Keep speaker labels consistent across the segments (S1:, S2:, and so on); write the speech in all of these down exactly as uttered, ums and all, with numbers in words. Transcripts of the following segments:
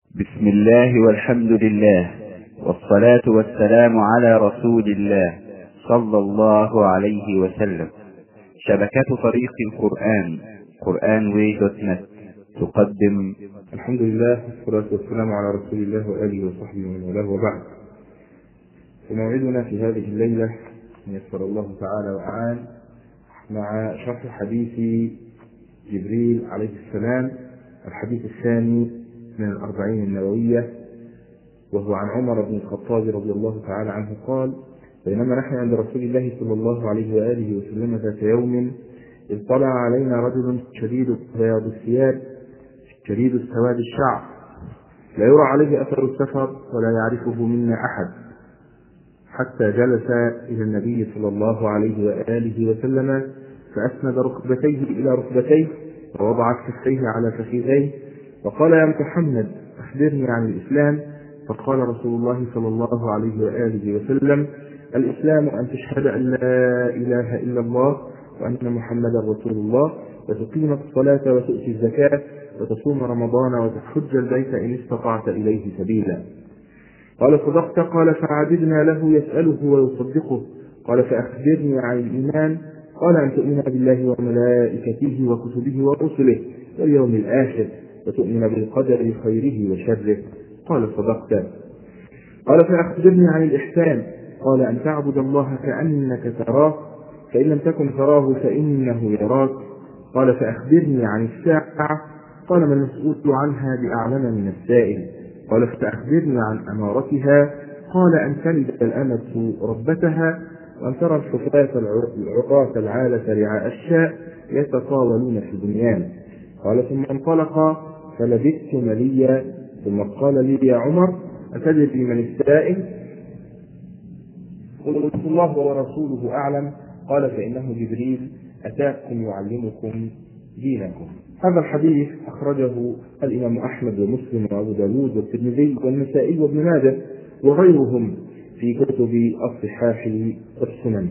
S1: بسم الله والحمد لله والصلاة والسلام على رسول الله صلى الله عليه وسلم. شبكة طريق القرآن قرآن واي دوت نت تقدم.
S2: الحمد لله والصلاة والسلام على رسول الله وآله وصحبه ومن والاه، وبعد. وموعدنا في هذه الليلة إن يسر الله تعالى وأعان مع شرح حديث جبريل عليه السلام، الحديث الثاني من الأربعين النووية، وهو عن عمر بن الخطاب رضي الله تعالى عنه قال: بينما نحن عند رسول الله صلى الله عليه وآله وسلم ذات يوم إذ طلع علينا رجل شديد بياض الثياب شديد سواد الشعر، لا يرى عليه أثر السفر ولا يعرفه منا أحد، حتى جلس إلى النبي صلى الله عليه وآله وسلم فأسند ركبتيه إلى ركبتيه ووضع كفيه على فخذيه وقال: يا محمد أخبرني عن الإسلام. فقال رسول الله صلى الله عليه وآله وسلم: الإسلام أن تشهد أن لا إله إلا الله وأن محمدا رسول الله، وتقيم الصلاة وتؤتي الزكاة وتصوم رمضان وتحج البيت إن استطعت إليه سبيلا. قال: صدقت. قال: فعجبنا له يسأله ويصدقه. قال: فأخبرني عن الإيمان. قال: أن تؤمن بالله وملائكته وكتبه ورسله واليوم الآخر وتؤمن بالقدر خيره وشره. قال: صدقت. قال: فأخبرني عن الإحسان. قال: أن تعبد الله كأنك تراه فإن لم تكن تراه فإنه يراك. قال: فأخبرني عن الساعة. قال: ما المسؤول عنها بأعلم من السائل. قال: فأخبرني عن أمارتها. قال: أن تلد الأمة ربتها وأن ترى الحفاة العراة العالة رعاء الشاء يتطاولون في البنيان. قال: ثم انطلق فلبثت مليا، ثم قال لي: يا عمر أتدري من السائل؟ قلت: الله ورسوله أعلم. قال: فإنه جبريل أتاكم يعلمكم دينكم. هذا الحديث أخرجه الإمام أحمد ومسلم وأبو داود والترمذي والنسائي وابن ماجه وغيرهم في كتب الصحاح والسنن.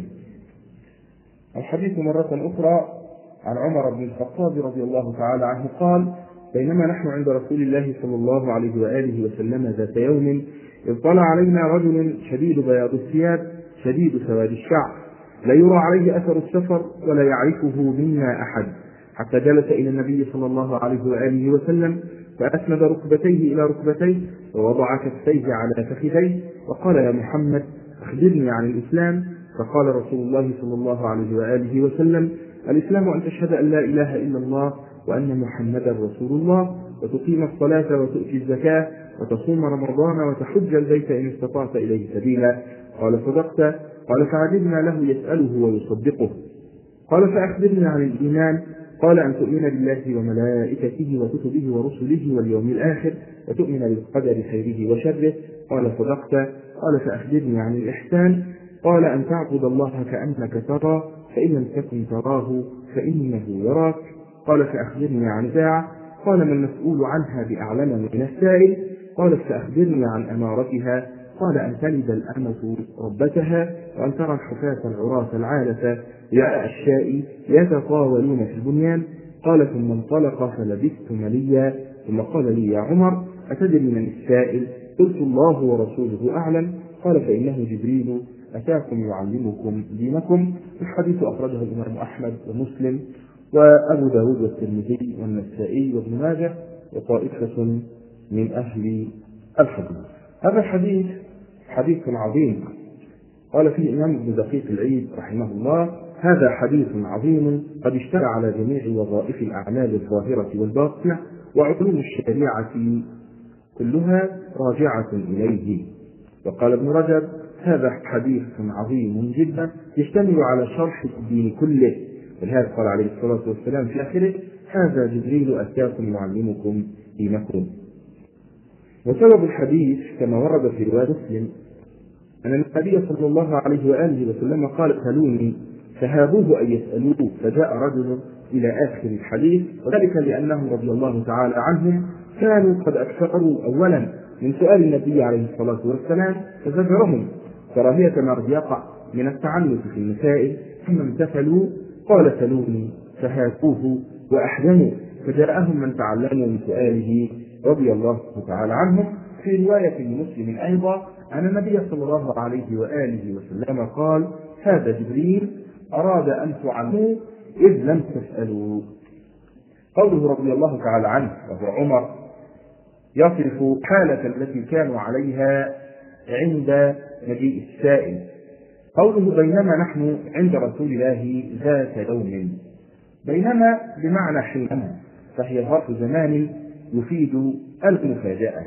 S2: الحديث مرة أخرى عن عمر بن الخطاب رضي الله تعالى عنه قال: بينما نحن عند رسول الله صلى الله عليه وآله وسلم ذات يوم إذ طلع علينا رجل شديد بياض الثياب شديد سواد الشعر، لا يرى عليه أثر السفر ولا يعرفه منا أحد، حتى جلس إلى النبي صلى الله عليه وآله وسلم فأسند ركبتيه إلى ركبتيه ووضع كفيه على فخذيه وقال: يا محمد أخبرني عن الإسلام. فقال رسول الله صلى الله عليه وآله وسلم: الإسلام أن تشهد أن لا إله إلا الله وأن محمدا رسول الله، وتقيم الصلاة وتؤتي الزكاة وتصوم رمضان وتحج البيت إن استطعت إليه سبيلا. قال: صدقت. قال: فعجبنا له يسأله ويصدقه. قال: فأخبرني عن الإيمان. قال: أن تؤمن بالله وملائكته وكتبه ورسله واليوم الآخر وتؤمن بالقدر خيره وشره. قال: صدقت. قال: فأخبرني عن الإحسان. قال: أن تعبد الله كأنك تراه فإن لم تكن تراه فإنه يراك. قال: فأخبرني عن الساعة. قال: ما المسؤول عنها بأعلم من السائل. قال: فأخبرني عن أمارتها. قال: أن تلد الأمة ربتها وأن ترى الحفاة العراة العالة رعاء الشاء يتطاولون في البنيان. قال: ثم انطلق فلبثت مليا، ثم قال لي: يا عمر أتدري من السائل؟ قلت: الله ورسوله أعلم. قال: فإنه جبريل أتاكم يعلمكم دينكم. الحديث أخرجه الإمام أحمد ومسلم وأبو داود والترمذي والنسائي وابن ماجه وطائفة من أهل الحديث. هذا الحديث حديث عظيم. قال فيه الإمام ابن دقيق العيد رحمه الله: هذا حديث عظيم قد اشتمل على جميع وظائف الأعمال الظاهرة والباطنة وعلوم الشريعة كلها راجعة إليه. وقال ابن رجب: هذا حديث عظيم جدا يشتمل على شرح الدين كله، ولهذا قال عليه الصلاة والسلام في آخره: هذا جبريل أتاكم يعلمكم دينكم. وسبب الحديث كما ورد في رواية مسلم أن النبي صلى الله عليه وآله وسلم قال: سألوني فهابوه أن يسألوه، فجاء رجل إلى آخر الحديث، وذلك لأنهم رضي الله تعالى عنهم كانوا قد أكثروا أولا من سؤال النبي عليه الصلاة والسلام فزجرهم كراهية ما قد يقع من التعنت في المسائل، ثم امتثلوا. قال: سألوني فهابوه وأحزنوا، فجاءهم من تعلموا من سؤاله رضي الله تعالى عنهم. في رواية لمسلم أيضا أن النبي صلى الله عليه وآله وسلم قال: هذا جبريل أراد أن تعلموا إذ لم تسألوا. قوله رضي الله تعالى عنه وهو عمر يصف حالة التي كانوا عليها عند مجيء السائل. قوله: بينما نحن عند رسول الله ذات يوم. بينما بمعنى حينما، فهي ظرف زمان يفيد المفاجأة.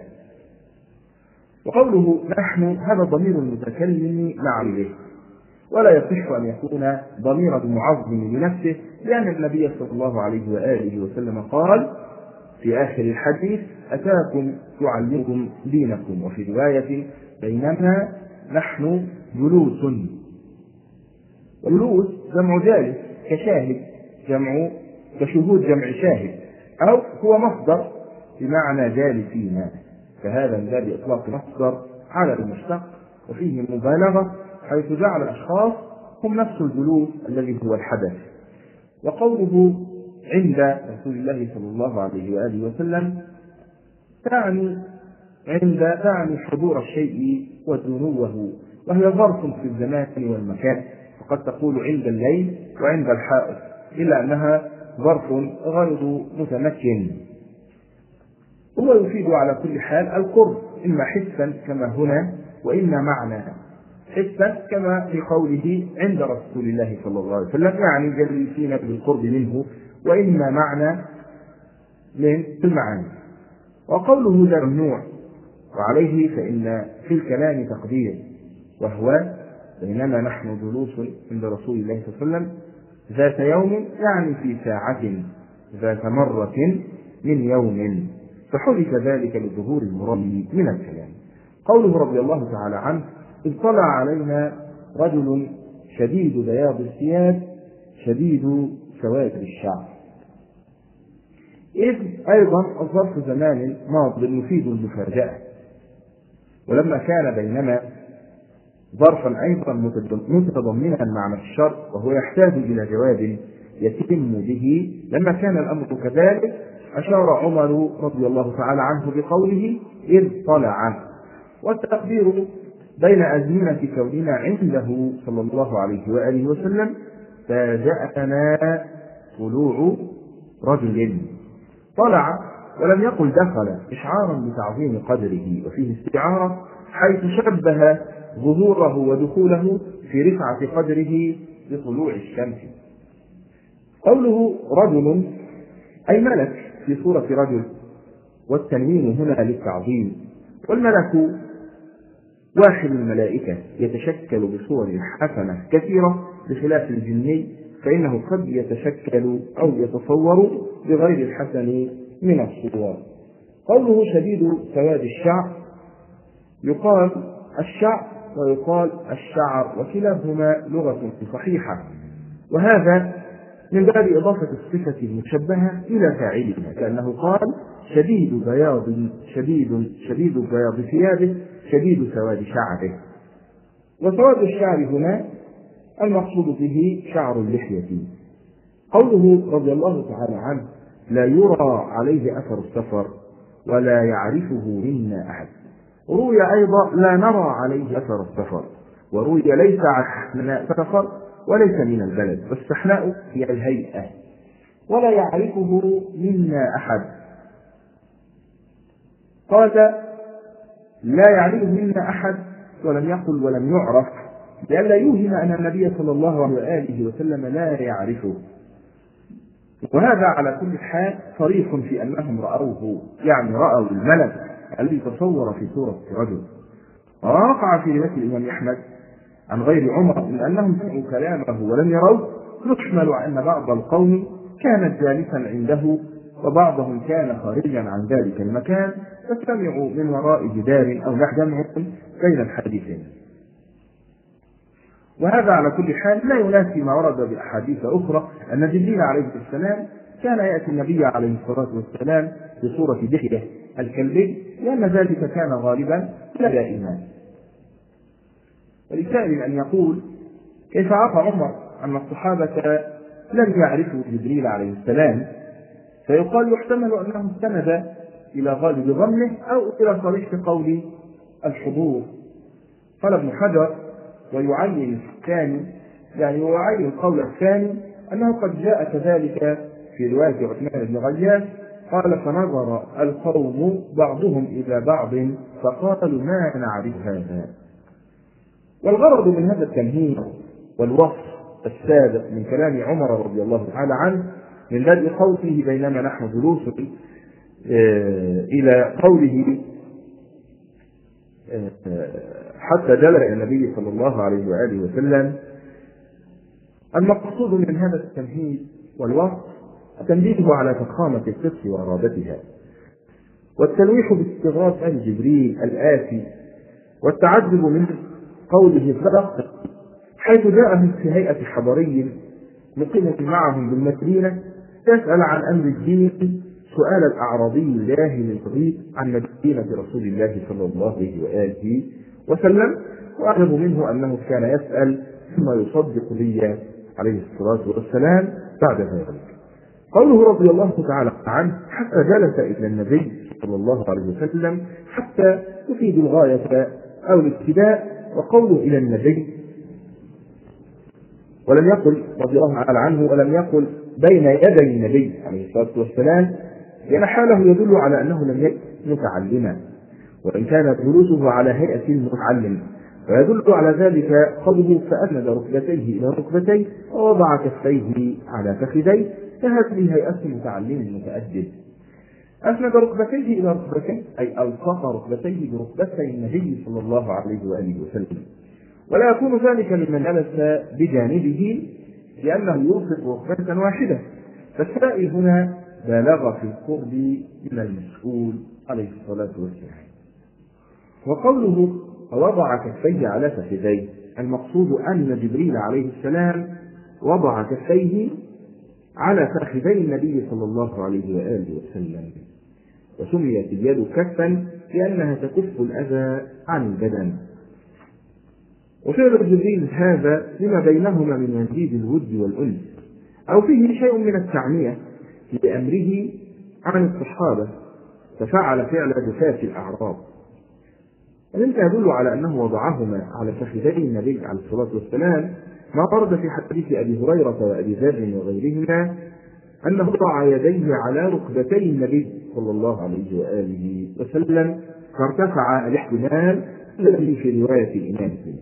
S2: وقوله نحن هذا ضمير المتكلم مع غيره، ولا يصح أن يكون ضمير معظم لنفسه، لأن النبي صلى الله عليه وآله وسلم قال في آخر الحديث: أتاكم تعلمكم دينكم. وفي رواية: بينما نحن جلوس. والجلوس جمع جالس كشاهد، جمع كشهود جمع شاهد، أو هو مصدر بمعنى جالسين، فهذا من باب إطلاق مصدر على المشتق، وفيه مبالغة حيث جعل الأشخاص هم نفس الجلوس الذي هو الحدث. وقوله عند رسول الله صلى الله عليه وآله وسلم تعني عند تعني حضور الشيء ودنوه، وهي ظرف في الزمان والمكان، وقد تقول عند الليل وعند الحائط، إلا أنها ظرف غير متمكن. هو يفيد على كل حال القرب، إما حسا كما هنا، وإما معنى. حسا كما في قوله عند رسول الله صلى الله عليه وسلم، يعني جالسين بالقرب منه، وإما معنى من المعاني. وقوله ذا النوع وعليه فإن في الكلام تقدير، وهو بينما نحن جلوس عند رسول الله صلى الله عليه وسلم ذات يوم، يعني في ساعة، ذات مرة من يوم، فحدث ذلك لظهور المراد من الكلام. قوله رضي الله تعالى عنه: إذ طلع علينا رجل شديد بياض الثياب شديد سواد الشعر. إذ أيضا ظرف زمان ماض يفيد المفاجأة، ولما كان بينما ظرفا أيضا متضمنا معنى الشر، وهو يحتاج إلى جواب يتم به، لما كان الأمر كذلك أشار عمر رضي الله تعالى عنه بقوله: إذ طلع. والتقدير بين أزمنة كوننا عنده صلى الله عليه وآله وسلم فاجأنا طلوع رجل. طلع ولم يقل دخل، إشعارا بتعظيم قدره، وفيه استعارة حيث شبه ظهوره ودخوله في رفعة قدره بطلوع الشمس. قوله رجل أي ملك في صورة رجل، والتنوين هنا للتعظيم. والملك واحد الملائكة يتشكل بصور حسنة كثيرة، بخلاف الجني فإنه قد يتشكل أو يتصور بغير الحسن من الصور. قوله شديد سواد الشعر، يقال الشعر ويقال الشعر، وكلاهما لغة صحيحة، وهذا من باب إضافة الصفة المشبهة إلى فاعلها، كأنه قال شديد بياض شديد شديد بياض ثيابه شديد سواد شعره. وسواد الشعر هنا المقصود به شعر اللحية. قوله رضي الله تعالى عنه: لا يرى عليه أثر السفر ولا يعرفه منا أحد. روي أيضا لا نرى عليه أثر السفر، وروي ليس عن سفر وليس من البلد، والسحناء هي الهيئة. ولا يعرفه منا أحد، قال لا يعرفه منا أحد ولم يقل ولم يعرف، لئلا يوهم أن النبي صلى الله عليه وسلم لا يعرفه. وهذا على كل حال صريح في أنهم رأوه، يعني رأوا الملك الذي تصور في صورة رجل. ووقع في رواية الإمام أحمد عن غير عمر من أنهم سمعوا كلامه ولم يروه، يحمل أن بعض القوم كانت جالسا عنده وبعضهم كان خارجا عن ذلك المكان، فسمعوا من وراء جدار أو جمع بين الحديثين. وهذا على كل حال لا ينافي ما ورد بأحاديث أخرى أن جبريل عليه السلام كان يأتي النبي عليه الصلاة والسلام بصورة دحية الكلبي، لأن ذلك كان غالبا لا دائما. ولسائل أن يقول: كيف عرف عمر أن الصحابة لم يعرفوا جبريل عليه السلام؟ فيقال: يحتمل أنه استند إلى غالب ظنه أو إلى صريح قول الحضور. قال ابن حجر: ويعين الثاني، يعني يعين القول الثاني أنه قد جاء كذلك في رواية عثمان بن غياث قال: فنظر القوم بعضهم إلى بعض فقالوا: ما نعرف هذا. والغرض من هذا التمهيد والوصف السابق من كلام عمر رضي الله تعالى عنه من بدء قوله بينما نحن جلوس إلى قوله حتى جلس النبي صلى الله عليه وآله وسلم، المقصود من هذا التمهيد والوصف التنبيه على فخامة القصة وغرابتها، والتلويح باستغراق آل جبريل الآتي، والتعجب من قوله صدق حيث جاءهم في هيئة حضري مقيم معهم بالمدينة يسأل عن أمر الدين سؤال الأعرابي الجاهل الغريب عن مدينة رسول الله صلى الله عليه وآله وسلم، وأعجب منه أنه كان يسأل ثم يصدق بي عليه الصلاة والسلام بعد ذلك. قوله رضي الله تعالى عنه حتى جلس إلى النبي صلى الله عليه وسلم حتى تفيد الغاية أو الابتداء، وقوله إلى النبي ولم يقل رضي الله تعالى عنه ولم يقل بين يدي النبي عليه الصلاة والسلام، لأن حاله يدل على أنه لم يكن متعلما، وإن كانت جلوسه على هيئة المتعلم، ويدل على ذلك قوله فأسند ركبتيه إلى ركبتيه ووضع كفيه على فخذيه، فهذه هيئة المتعلم المتأدب. أسند ركبتيه إلى ركبتيه أي ألصق ركبتيه بركبتي النبي صلى الله عليه وآله وسلم، ولا يكون ذلك ممن جلس بجانبه لأنه يلصق ركبة واحدة، فالسائل هنا بالغ في القرب من المسؤول عليه الصلاة والسلام. وقوله وضع كفيه على فخذيه المقصود أن جبريل عليه السلام وضع كفيه على فخذي النبي صلى الله عليه وآله وسلم، وسميت اليد كفا لأنها تكف الأذى عن البدن. وفعل جبريل هذا لما بينهما من مزيد الود والأنس، أو فيه شيء من التعنية لأمره عن الصحابة، ففعل فعل جفاف الأعراب، ومما يدل على أنه وضعهما على فخذي النبي عليه الصلاة والسلام ما ورد في حديث أبي هريرة وأبي ذر وغيرهما أنه وضع يديه على ركبتي النبي صلى الله عليه وآله وسلم فارتفع الاحتمال الذي في رواية الإمام مسلم.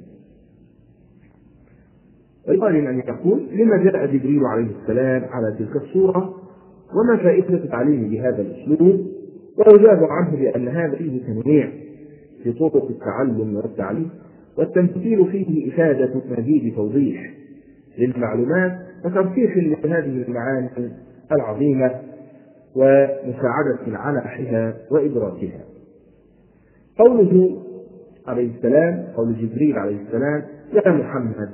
S2: ويقال أن يقول لما جاء جبريل عليه السلام على تلك الصورة، وما فائدة التعليم بهذا الأسلوب؟ ويجاب عنه بأن هذا فيه تنويع في طرق التعلم والتعليم، والتمثيل فيه إفادة مزيد توضيح للمعلومات وترسيخ لهذه المعاني العظيمة ومساعدة على أحيها وإدراكها. قوله عليه السلام قول جبريل عليه السلام يا محمد،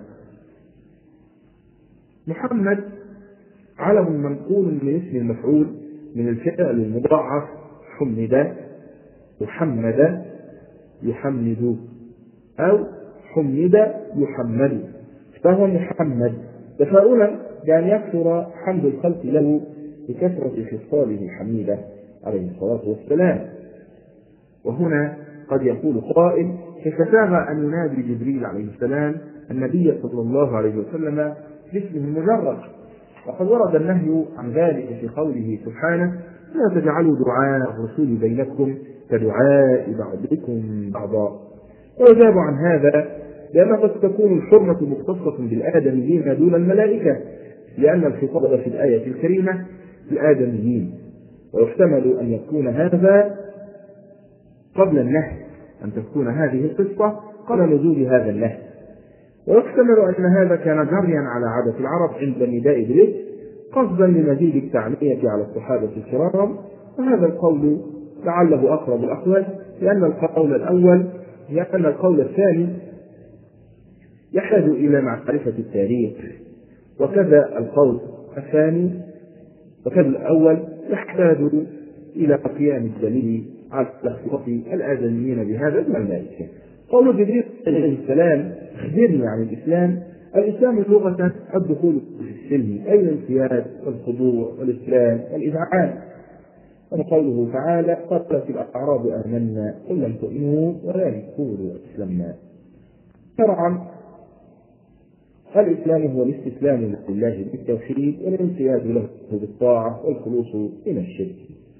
S2: محمد علم منقول من اسم المفعول من الفعل المضاعف حمد محمد يحمد أو حمد يحمد، فهو محمد تفاؤلا بأن يكثر حمد الخلق له بكثرة خصاله الحميدة عليه الصلاة والسلام. وهنا قد يقول قائل كيف ساغ أن ينادي جبريل عليه السلام النبي صلى الله عليه وسلم باسمه المجرد، وقد ورد النهي عن ذلك في قوله سبحانه لا تجعلوا دعاء الرسول بينكم كدعاء بعضكم بعضا. ويجاب عن هذا لأن قد تكون الحرمة مختصة بالآدميين دون الملائكة، لأن الخطاب في الآية الكريمة بالآدميين، ويحتمل أن يكون هذا قبل النهي، أن تكون هذه القصة قبل نزول هذا النهي، ويحتمل أن هذا كان جريا على عادة العرب عند نداء بالاسم قصدا لمزيد التعنية على الصحابة الكرام، وهذا القول لعله أقرب الأقوال، لأن القول الأول لأن القول الثاني يحتاج إلى معرفة التاريخ، وكذا القول الثاني وكذا الأول يحتاج إلى قيام الدليل على اختصاص الآدميين بهذا الملائكة. قول جبريل عليه السلام أخبرني عن الإسلام، الإسلام لغة الدخول في السلم أي الانقياد والخضوع والإسلام والإذعان، وقوله تعالى قالت الأعراب آمنا قل لم تؤمنوا ولكن قولوا أسلمنا. شرعا الإسلام هو الاستسلام لله بالتوحيد والانقياد له بالطاعة والخلوص من الشرك.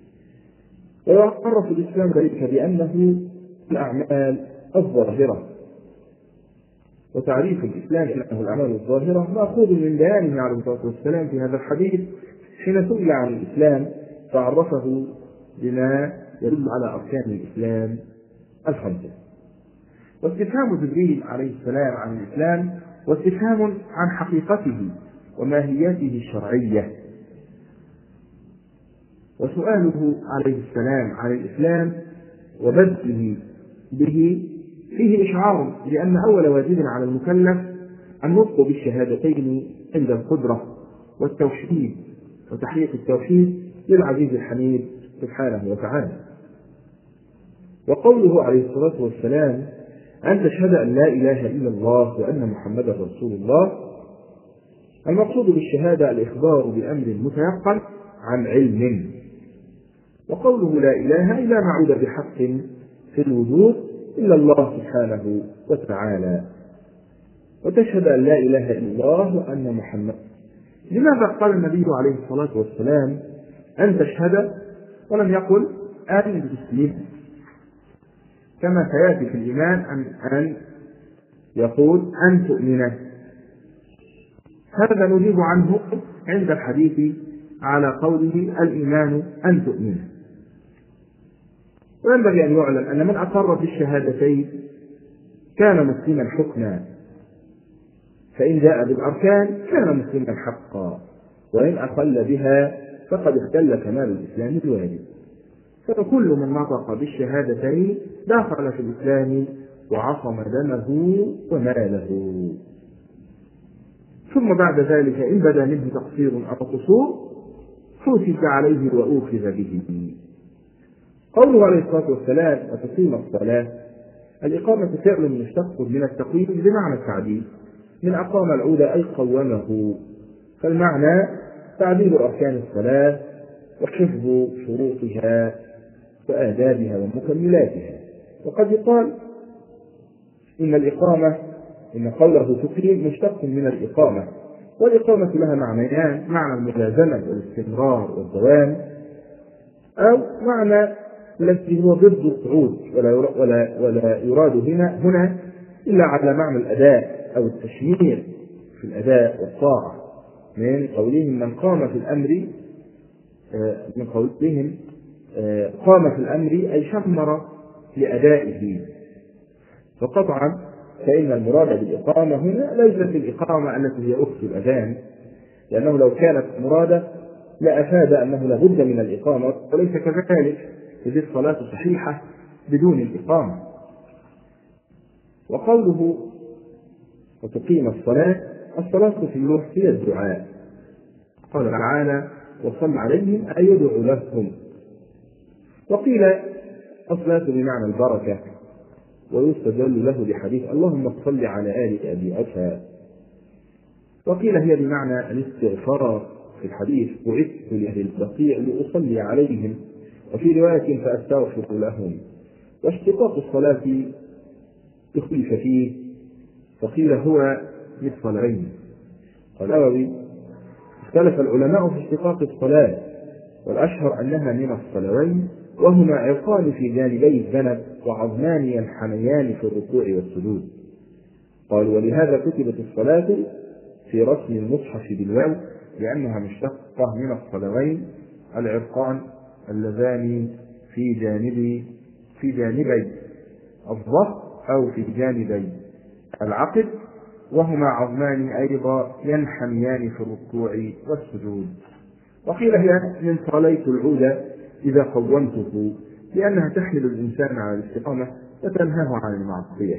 S2: ويعرف الإسلام ذلك بأنه الأعمال الظاهرة، وتعريف الإسلام أنه الأعمال الظاهرة مأخوذ من بيانه عليه الصلاة والسلام في هذا الحديث حين سئل عن الإسلام فعرفه بما يدل على أركان الإسلام الخمسة. واستفهام جبريل عليه السلام عن الإسلام واستفهام عن حقيقته وماهيته الشرعية، وسؤاله عليه السلام عن الإسلام وبدءه به فيه إشعار بأن أول واجب على المكلف النطق بالشهادتين عند القدرة والتوحيد وتحقيق التوحيد للعزيز الحميد سبحانه وتعالى. وقوله عليه الصلاة والسلام أن تشهد أن لا إله إلا الله وأن محمدا رسول الله، المقصود بالشهادة الإخبار بأمر متيقن عن علم. وقوله لا إله إلا معود بحق في الوجود إلا الله سبحانه وتعالى. وتشهد أن لا إله إلا الله وأن محمد. لماذا قال النبي عليه الصلاة والسلام أن تشهد ولم يقل أن تسلم كما سيأتي في الإيمان أن, أن يقول أن تؤمن؟ هذا نجيب عنه عند الحديث على قوله الإيمان أن تؤمن. وينبغي أن يعلم أن من أقر بالشهادتين كان مسلما حكما، فإن جاء بالأركان كان مسلما حقا، وإن أقل بها فقد اختل كمال الإسلام الواجب. فكل من نطق بالشهادتين دخل في الإسلام وعصم دمه وماله. ثم بعد ذلك إن بدا منه تقصير أو قصور حوسب عليه وأوخذ به. قوله عليه الصلاة والسلام وتقيم الصلاة، الإقامة فعل مشتق من التقييم بمعنى التعديل، من أقام العود أي قومه، فالمعنى تعديل أركان الصلاة وحفظ شروطها وآدابها ومكملاتها. وقد يقال إن الإقامة إن قوله تقيم مشتق من الإقامة، والإقامة لها معنيان: معنى الملازمة والاستمرار والدوام، أو معنى الذي هو ضد الصعود، ولا ولا ولا يراد هنا هنا إلا على معنى الأداء أو التشمير في الأداء والطاعة، من قولهم من قام في الأمر من قولهم قام في الأمر أي شمر لأدائه. فقطعا فإن المراد بالإقامة هنا ليست الإقامة التي هي أخت الأذان، لأنه لو كانت مرادة لأفاد أنه لابد من الإقامة، وليس كذلك، إذ الصلاة صحيحة بدون الإقامة. وقوله وتقيم الصلاة، الصلاة في اللغة هي الدعاء. قال تعالى وصل عليهم أي يدعو لهم. وقيل الصلاة بمعنى البركة، ويستدل له بحديث اللهم صل على آل أبي أوفى. وقيل هي بمعنى الاستغفار في الحديث بعثت لأهل البقيع لأصلي عليهم، وفي رواية فأستغفر لهم. واشتقاق الصلاة اختلف فيه، فقيل هو نصف العين. قال النووي اختلف العلماء في اشتقاق الصلاة، والأشهر أنها من الصلوين، وهما عرقان في جانبي الذنب وعظمان ينحنيان في الركوع والسجود. قال ولهذا كتبت الصلاة في رسم المصحف بالواو، لأنها مشتقة من الصلوين العرقان اللذان في جانبي في جانبي الظهر أو في جانبي العقد، وهما عظمان أيضا ينحنيان في الركوع والسجود. وقيل هي من صليت العود إذا قومته، لأنها تحمل الإنسان على الاستقامة وتنهاه عن المعصية.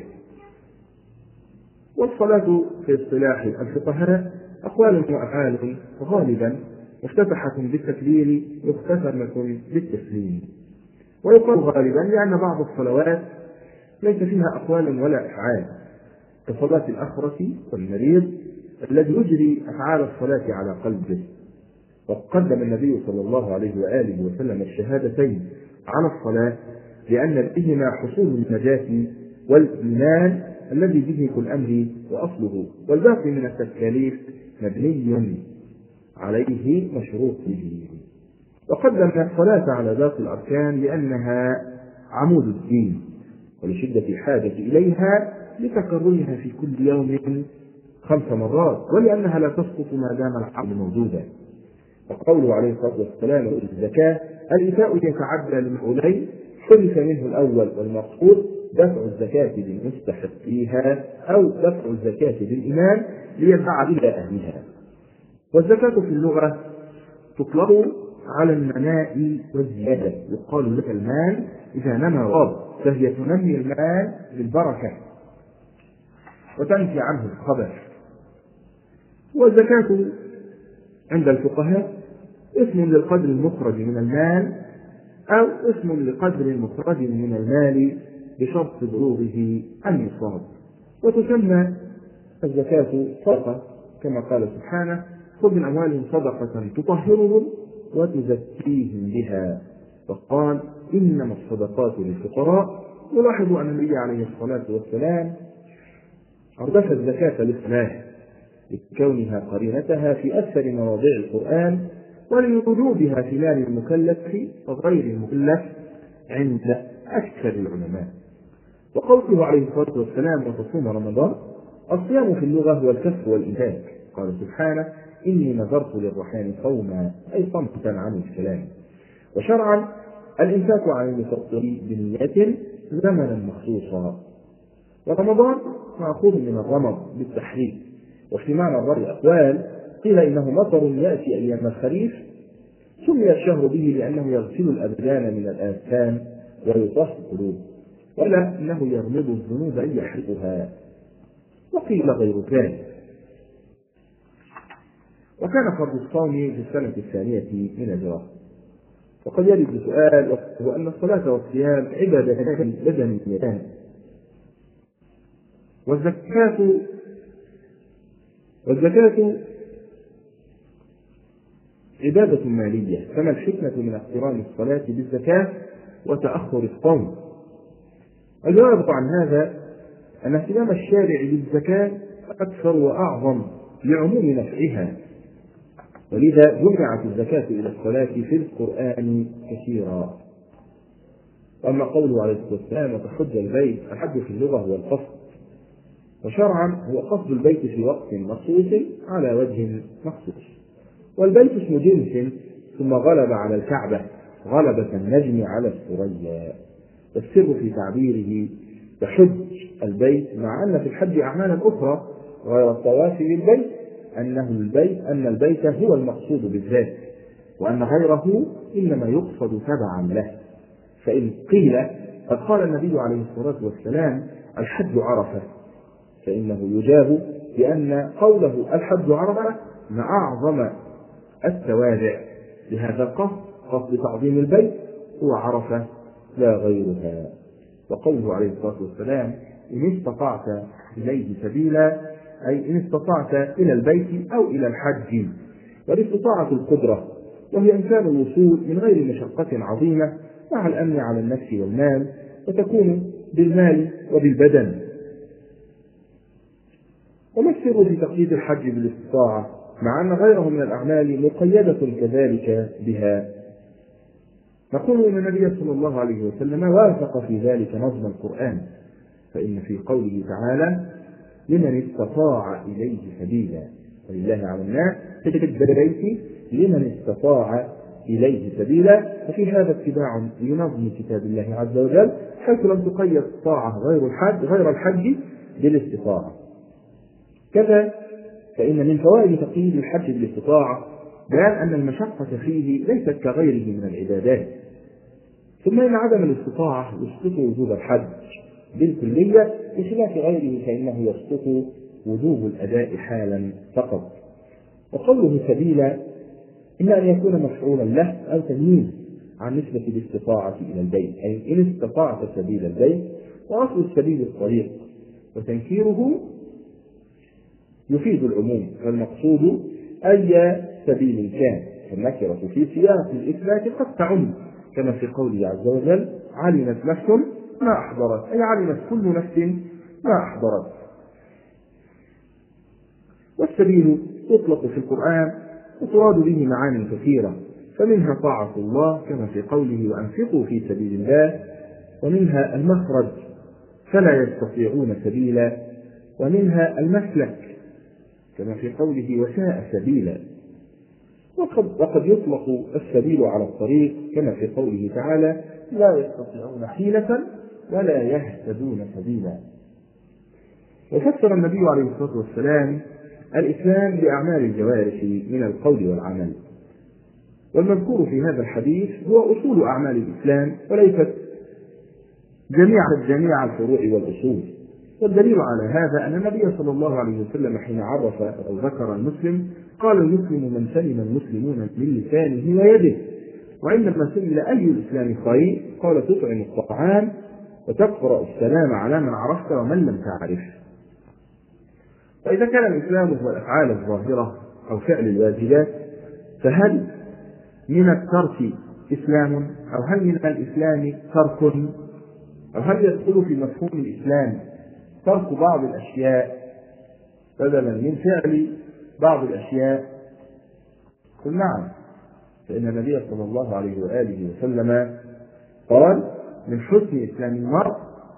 S2: والصلاة في اصطلاح الفقهاء أقوال وأفعال غالبا مفتتحة بالتكبير مختتمة بالتسليم. ويقال غالبا لأن بعض الصلوات ليس فيها أقوال ولا أفعال، كصلاة الأخرس والمريض الذي يجري أفعال الصلاة على قلبه. وقدم النبي صلى الله عليه وآله وسلم الشهادتين على الصلاة لأن بهما حصول النجاة والإيمان الذي به كل أمر وأصله، والباقي من التكاليف مبني عليه مشروط به. وقدم الصلاة على باقي الأركان لأنها عمود الدين ولشدة الحاجة إليها لتكررها في كل يوم خمس مرات، ولأنها لا تسقط ما دام العقل موجودا. وقوله عليه الصلاة والسلام الزكاة الإيتاء يتعدى لمفعولين حذف منه الأول والمقصود دفع الزكاة للمستحقيها أو دفع الزكاة للإمام ليدفع إلى أهلها. والزكاة في اللغة تطلق على النماء والزيادة، يقال لك المال إذا نمى وغاب، فهي تنمي المال بالبركة وتنفي عنه الخبث. والزكاة عند الفقهاء اسم للقدر المخرج من المال أو اسم لقدر مخرج من المال بشرط بلوغه النصاب. وتسمى الزكاة صدقة كما قال سبحانه: خذ من أموالهم صدقة تطهرهم وتزكيهم بها. وقال: إنما الصدقات للفقراء. نلاحظ أن النبي عليه الصلاة والسلام أردف الزكاة للصلاة لكونها قرينتها في أكثر مواضع القرآن ولوجوبها في مال المكلف وغير المكلف عند أكثر العلماء. وقوله عليه الصلاة والسلام: وتصوم رمضان. الصيام في اللغة هو الكف والإمساك، قال سبحانه: إني نذرت للرحمن صوما، أي صمتا عن الكلام. وشرعا الإمساك عن المفطر بنية زمنا مخصوصا. ورمضان مأخوذ من الرمض بالتحريك. وفي معنى الرأي أقوال، قيل إنه مطر يأتي أيام الخريف، سمي الشهر به لأنه يغسل الأبدان من الآثام ويطهر القلوب، ولا إنه يغمض الذنوب أن يحرقها، وقيل غير ذلك. وكان فرض الصوم في السنة الثانية من الهجرة. وقد يرد سؤال، وهو أن الصلاة والصيام عبادتان بدنيتان، والزكاة والزكاة عبادة مالية، فما الحكمة من اقتران الصلاة بالزكاة وتأخر الصوم؟ الجواب عن هذا أن اهتمام الشارع بالزكاة أكثر وأعظم لعموم نفعها، ولذا جمعت الزكاة إلى الصلاة في القرآن كثيرا. وأما قوله عليه الصلاة والسلام: وتحج البيت، الحج في اللغة هو القصد، وشرعا هو قصد البيت في وقت مخصوص على وجه مخصوص. والبيت اسم جنس ثم غلب على الكعبة غلبة النجم على الثريا. والسر في تعبيره تحج البيت، مع أن في الحج أعمالا أخرى غير الطواف بالبيت، أنه البيت أن البيت هو المقصود بالذات، وأن غيره إنما يقصد تبعا له. فإن قيل قد قال النبي عليه الصلاة والسلام: الحج عرفة، فإنه يجاب بأن قوله الحج عرفة من أعظم التوابع لهذا القصد، قصد تعظيم البيت، هو عرفة لا غيرها. وقوله عليه الصلاة والسلام: إن استطعت إليه سبيلا، أي إن استطعت إلى البيت أو إلى الحج. والاستطاعة القدرة، وهي إمكان الوصول من غير مشقة عظيمة مع الأمن على النفس والمال، وتكون بالمال وبالبدن. وما السر في تقييد الحج بالاستطاعة مع أن غيره من الأعمال مقيدة كذلك بها؟ نقول إن النبي صلى الله عليه وسلم وافق في ذلك نظم القرآن، فإن في قوله تعالى: لمن استطاع إليه سبيلا، ولله على الناس حج البيت لمن استطاع إليه سبيلا. وفي هذا اتباع لنظم كتاب الله عز وجل، حيث لم تقيد الطاعة غير الحج غير الحج بالاستطاعة. كذا فإن من فوائد تقييد الحج بالاستطاعة بيان أن المشقة فيه ليست كغيره من العبادات. ثم إن عدم الاستطاعة يسقط وجوب الحج بالكلية، بخلاف غيره فإنه يسقط وجوب الأداء حالا فقط. وقوله سبيلا إما أن يكون مفعولا له أو تمييز عن نسبة الاستطاعة إلى البيت، أي إن استطعت سبيل البيت، وأصل السبيل الطريق، وتنكيره يفيد العموم، فالمقصود أي سبيل كان، النكرة في سياق الإثبات قد تعم، كما في قوله عز وجل: علمت نفس ما أحضرت، أي علمت كل نفس ما أحضرت. والسبيل يطلق في القرآن وتراد به معاني كثيرة، فمنها طاعة الله كما في قوله: وأنفقوا في سبيل الله، ومنها المخرج فلا يستطيعون سبيلا، ومنها المسلك كما في قوله: وساء سبيلا. وقد, وقد يطلق السبيل على الطريق كما في قوله تعالى: لا يستطيعون حيلة ولا يهتدون سبيلا. وفسر النبي عليه الصلاة والسلام الإسلام بأعمال الجوارح من القول والعمل، والمذكور في هذا الحديث هو أصول أعمال الإسلام وليست جميع جميع الفروع والأصول. والدليل على هذا أن النبي صلى الله عليه وسلم حين عرف أو ذكر المسلم قال: المسلم من سلم المسلمون من لسانه ويده. وعندما سئل أي الإسلام خير قال: تطعم الطعام وتقرأ السلام على من عرفت ومن لم تعرف. وإذا كان الإسلام هو الأفعال الظاهرة أو فعل الواجبات، فهل من الترك إسلام، أو هل من الإسلام ترك، أو هل يدخل في مفهوم الإسلام ترك بعض الأشياء بدلا من فعل بعض الأشياء؟ قل نعم، فإن النبي صلى الله عليه وآله وسلم قال: من حسن إسلام المرء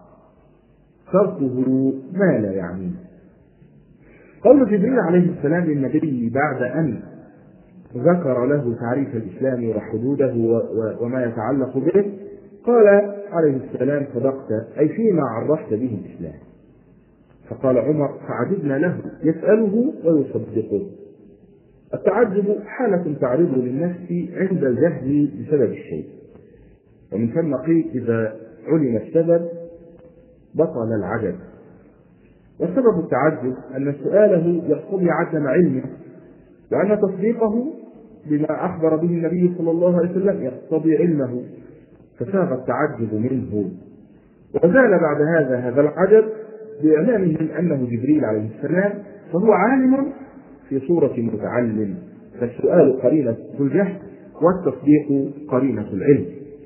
S2: تركه ما لا يعنيه. قول جبريل عليه السلام للنبي بعد أن ذكر له تعريف الإسلام وحدوده وما يتعلق به، قال عليه السلام: صدقت، أي فيما عرفت به الإسلام. فقال عمر: فعجبنا له يسأله ويصدقه. التعجب حالة تعرض للنفس عند الجهل بسبب الشيء، ومن ثم قيل: إذا علم السبب بطل العجب. وسبب التعجب أن سؤاله يقتضي عدم علمه، وأن تصديقه بما أخبر به النبي صلى الله عليه وسلم يقتضي علمه، فساغ التعجب منه. وزال بعد هذا هذا العجب بإعلامهم أنه جبريل عليه السلام، فهو عالم في صورة متعلم، فالسؤال قرينة الجهل والتصديق قرينة العلم.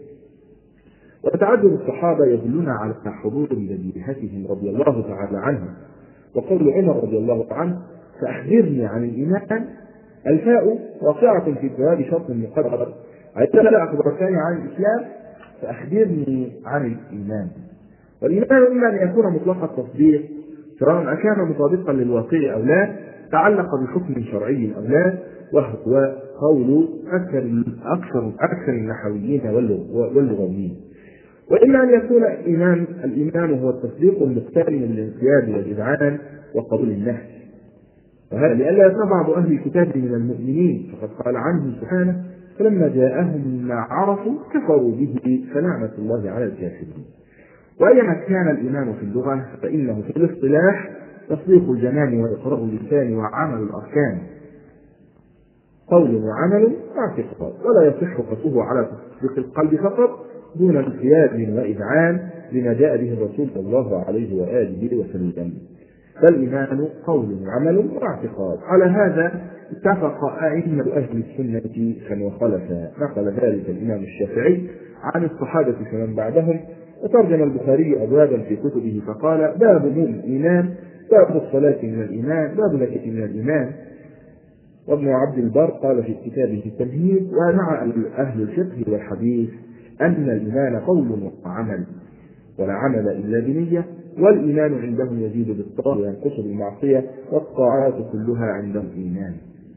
S2: وتعجب الصحابة يدلنا على حضور بديهتهم رضي الله تعالى عنهم. وقول عمر رضي الله عنه: فأخبرني عن الإيمان، الفاء واقعة في الجواب شرط مقدر، لا أخبرتني عن الإسلام فأخبرني عن الإيمان. والإيمان إما أن يكون مطلق التصديق سواء أكان مطابقا للواقع أو لا، تعلق بحكم شرعي أو لا، وهو قول أكثر أكثر أكثر النحويين واللغويين. وإما أن يكون الإيمان الإيمان هو التصديق المقترن للانقياد والإذعان وقبول النهي، وهذا لئلا يكون بعض أهل الكتاب من المؤمنين، فقد قال عنهم سبحانه: فلما جاءهم ما عرفوا كفروا به فلعنة الله على الكافرين. وأيما كان الإيمان في اللغة فإنه في الاصطلاح تصديق الجنان وإقرار اللسان وعمل الأركان، قول وعمل واعتقاد، ولا يصح قصه على تصديق القلب فقط دون انقياد وإذعان لما جاء به الرسول صلى الله عليه وآله وسلم. فالإيمان قول وعمل واعتقاد. على هذا اتفق أئمة أهل السنة فمن وخلف، نقل ذلك الإمام الشافعي عن الصحابة فمن بعدهم. وترجم البخاري أبوابا في كتبه فقال: باب نور الإيمان، باب الصلاة من الإيمان، باب الزكاة من الإيمان. وابن عبد البر قال في كتابه التمهيد: ومع أهل الفقه والحديث أن الإيمان قول وعمل، ولا عمل إلا بنية، والإيمان عندهم يزيد بالطاعة وينقص بالمعصية، والطاعات كلها عندهم إيمان.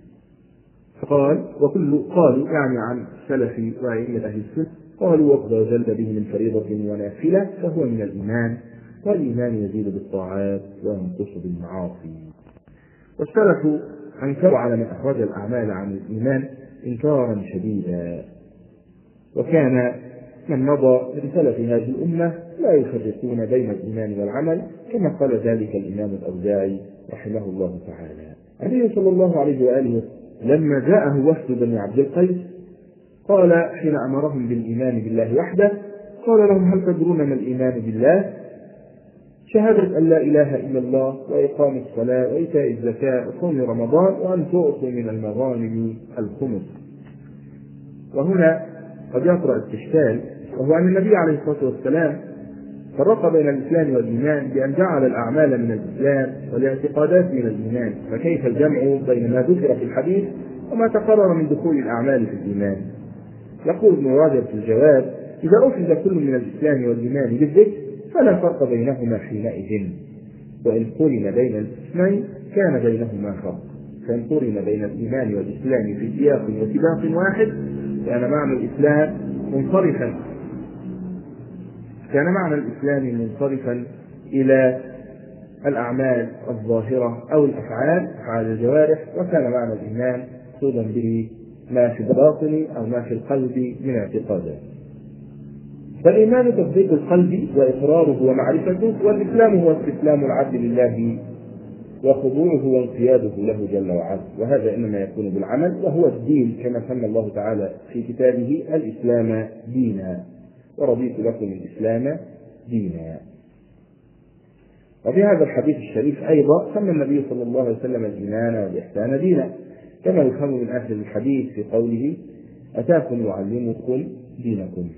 S2: فقال وكل قالوا يعني عن سلف وأئمة أهل السنة قالوا: وقد وجل به من فريضة ونافلة فهو من الإيمان، والإيمان يزيد بالطاعات وينقص بالمعاصي. والسلف أنكروا على من أخرج الأعمال عن الإيمان إنكارا شديدا، وكان من مضى من سلف هذه الأمة لا يفرقون بين الإيمان والعمل، كما قال ذلك الإمام الأوزاعي رحمه الله تعالى. النبي صلى الله عليه وآله لما جاءه وفد بني عبد القيس قال حين أمرهم بالإيمان بالله وحده، قال لهم: هل تدرون ما الإيمان بالله؟ شهادة أن لا إله إلا الله، وإقام الصلاة، وإيتاء الزكاة، وصوم رمضان، وأن تؤتوا من المغانم الخمس. وهنا قد يطرأ استشكال، وهو أن النبي عليه الصلاة والسلام فرق بين الإسلام والإيمان بأن جعل الأعمال من الإسلام والاعتقادات من الإيمان، فكيف الجمع بين ما ذكر في الحديث وما تقرر من دخول الأعمال في الإيمان؟ يقول ابن رجب في الجواب: إذا أخذ كل من الإسلام والإيمان بالذكر فلا فرق بينهما حينئذ، وإن قرن بين الاسمين كان بينهما فرق، فإن قرن بين الإيمان والإسلام في سياق وسباق واحد كان معنى الإسلام منصرفا كان معنى الإسلام منصرفا إلى الأعمال الظاهرة أو الأفعال أفعال الجوارح، وكان معنى الإيمان مقصودا به ما في الباطن أو ما في القلب من اعتقادات. فالإيمان تصديق القلب وإقراره ومعرفته، والإسلام هو استسلام العبد لله وخضوعه وانقياده له جل وعلا، وهذا إنما يكون بالعمل، وهو الدين كما سمى الله تعالى في كتابه: الإسلام دينا ورضيت لكم الإسلام دينا. وفي هذا الحديث الشريف أيضا سمى النبي صلى الله عليه وسلم الإيمان والإحسان دينا، كما يفهم من أهل الحديث في قوله: أتاكم يعلمكم دينكم.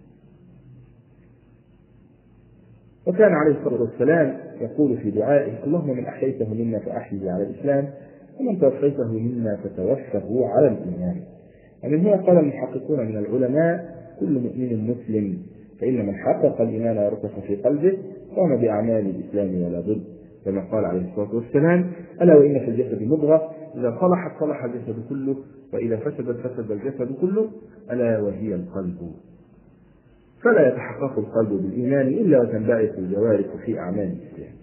S2: وكان عليه الصلاة والسلام يقول في دعائه: اللهم من أحييته منا فأحيه على الإسلام، ومن توفيته منا فتوفه على الإيمان. ومن هنا قال المحققون من العلماء: كل مؤمن مسلم، فإن من حقق الإيمان ورسخ في قلبه قام بأعمال الإسلام ولا ضد، كما قال عليه الصلاة والسلام: ألا وإن في الجسد مضغة إذا صلحت صلح الجسد كله، وإذا فسدت فسد الجسد كله، ألا وهي القلب. فلا يتحقق القلب بالإيمان إلا وتنبعث الجوارح في أعمال الإسلام.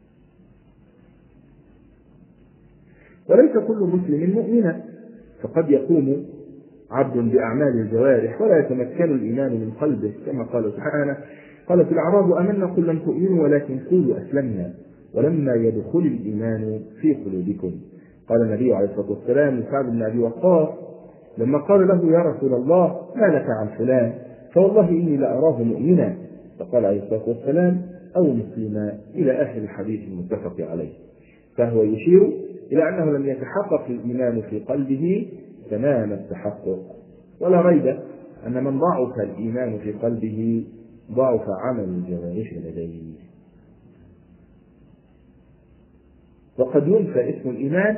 S2: وليس كل مسلم مؤمنا، فقد يقوم عبد بأعمال الجوارح ولا يتمكن الإيمان من قلبه، كما قال سبحانه: قالت الأعراب آمنا قل لم تؤمنوا ولكن قولوا أسلمنا ولما يدخل الإيمان في قلوبكم. قال النبي عليه الصلاة والسلام لسعد بن أبي وقاص لما قال له: يا رسول الله ما لك عن فلان؟ فوالله إني لأراه مؤمنا. فقال عليه الصلاة والسلام: أو مسلما، إلى آخر الحديث المتفق عليه. فهو يشير إلى أنه لم يتحقق الإيمان في قلبه تمام التحقق، ولا ريب أن من ضعف الإيمان في قلبه ضعف عمل الجوارح لديه. وقد ينفى اسم الإيمان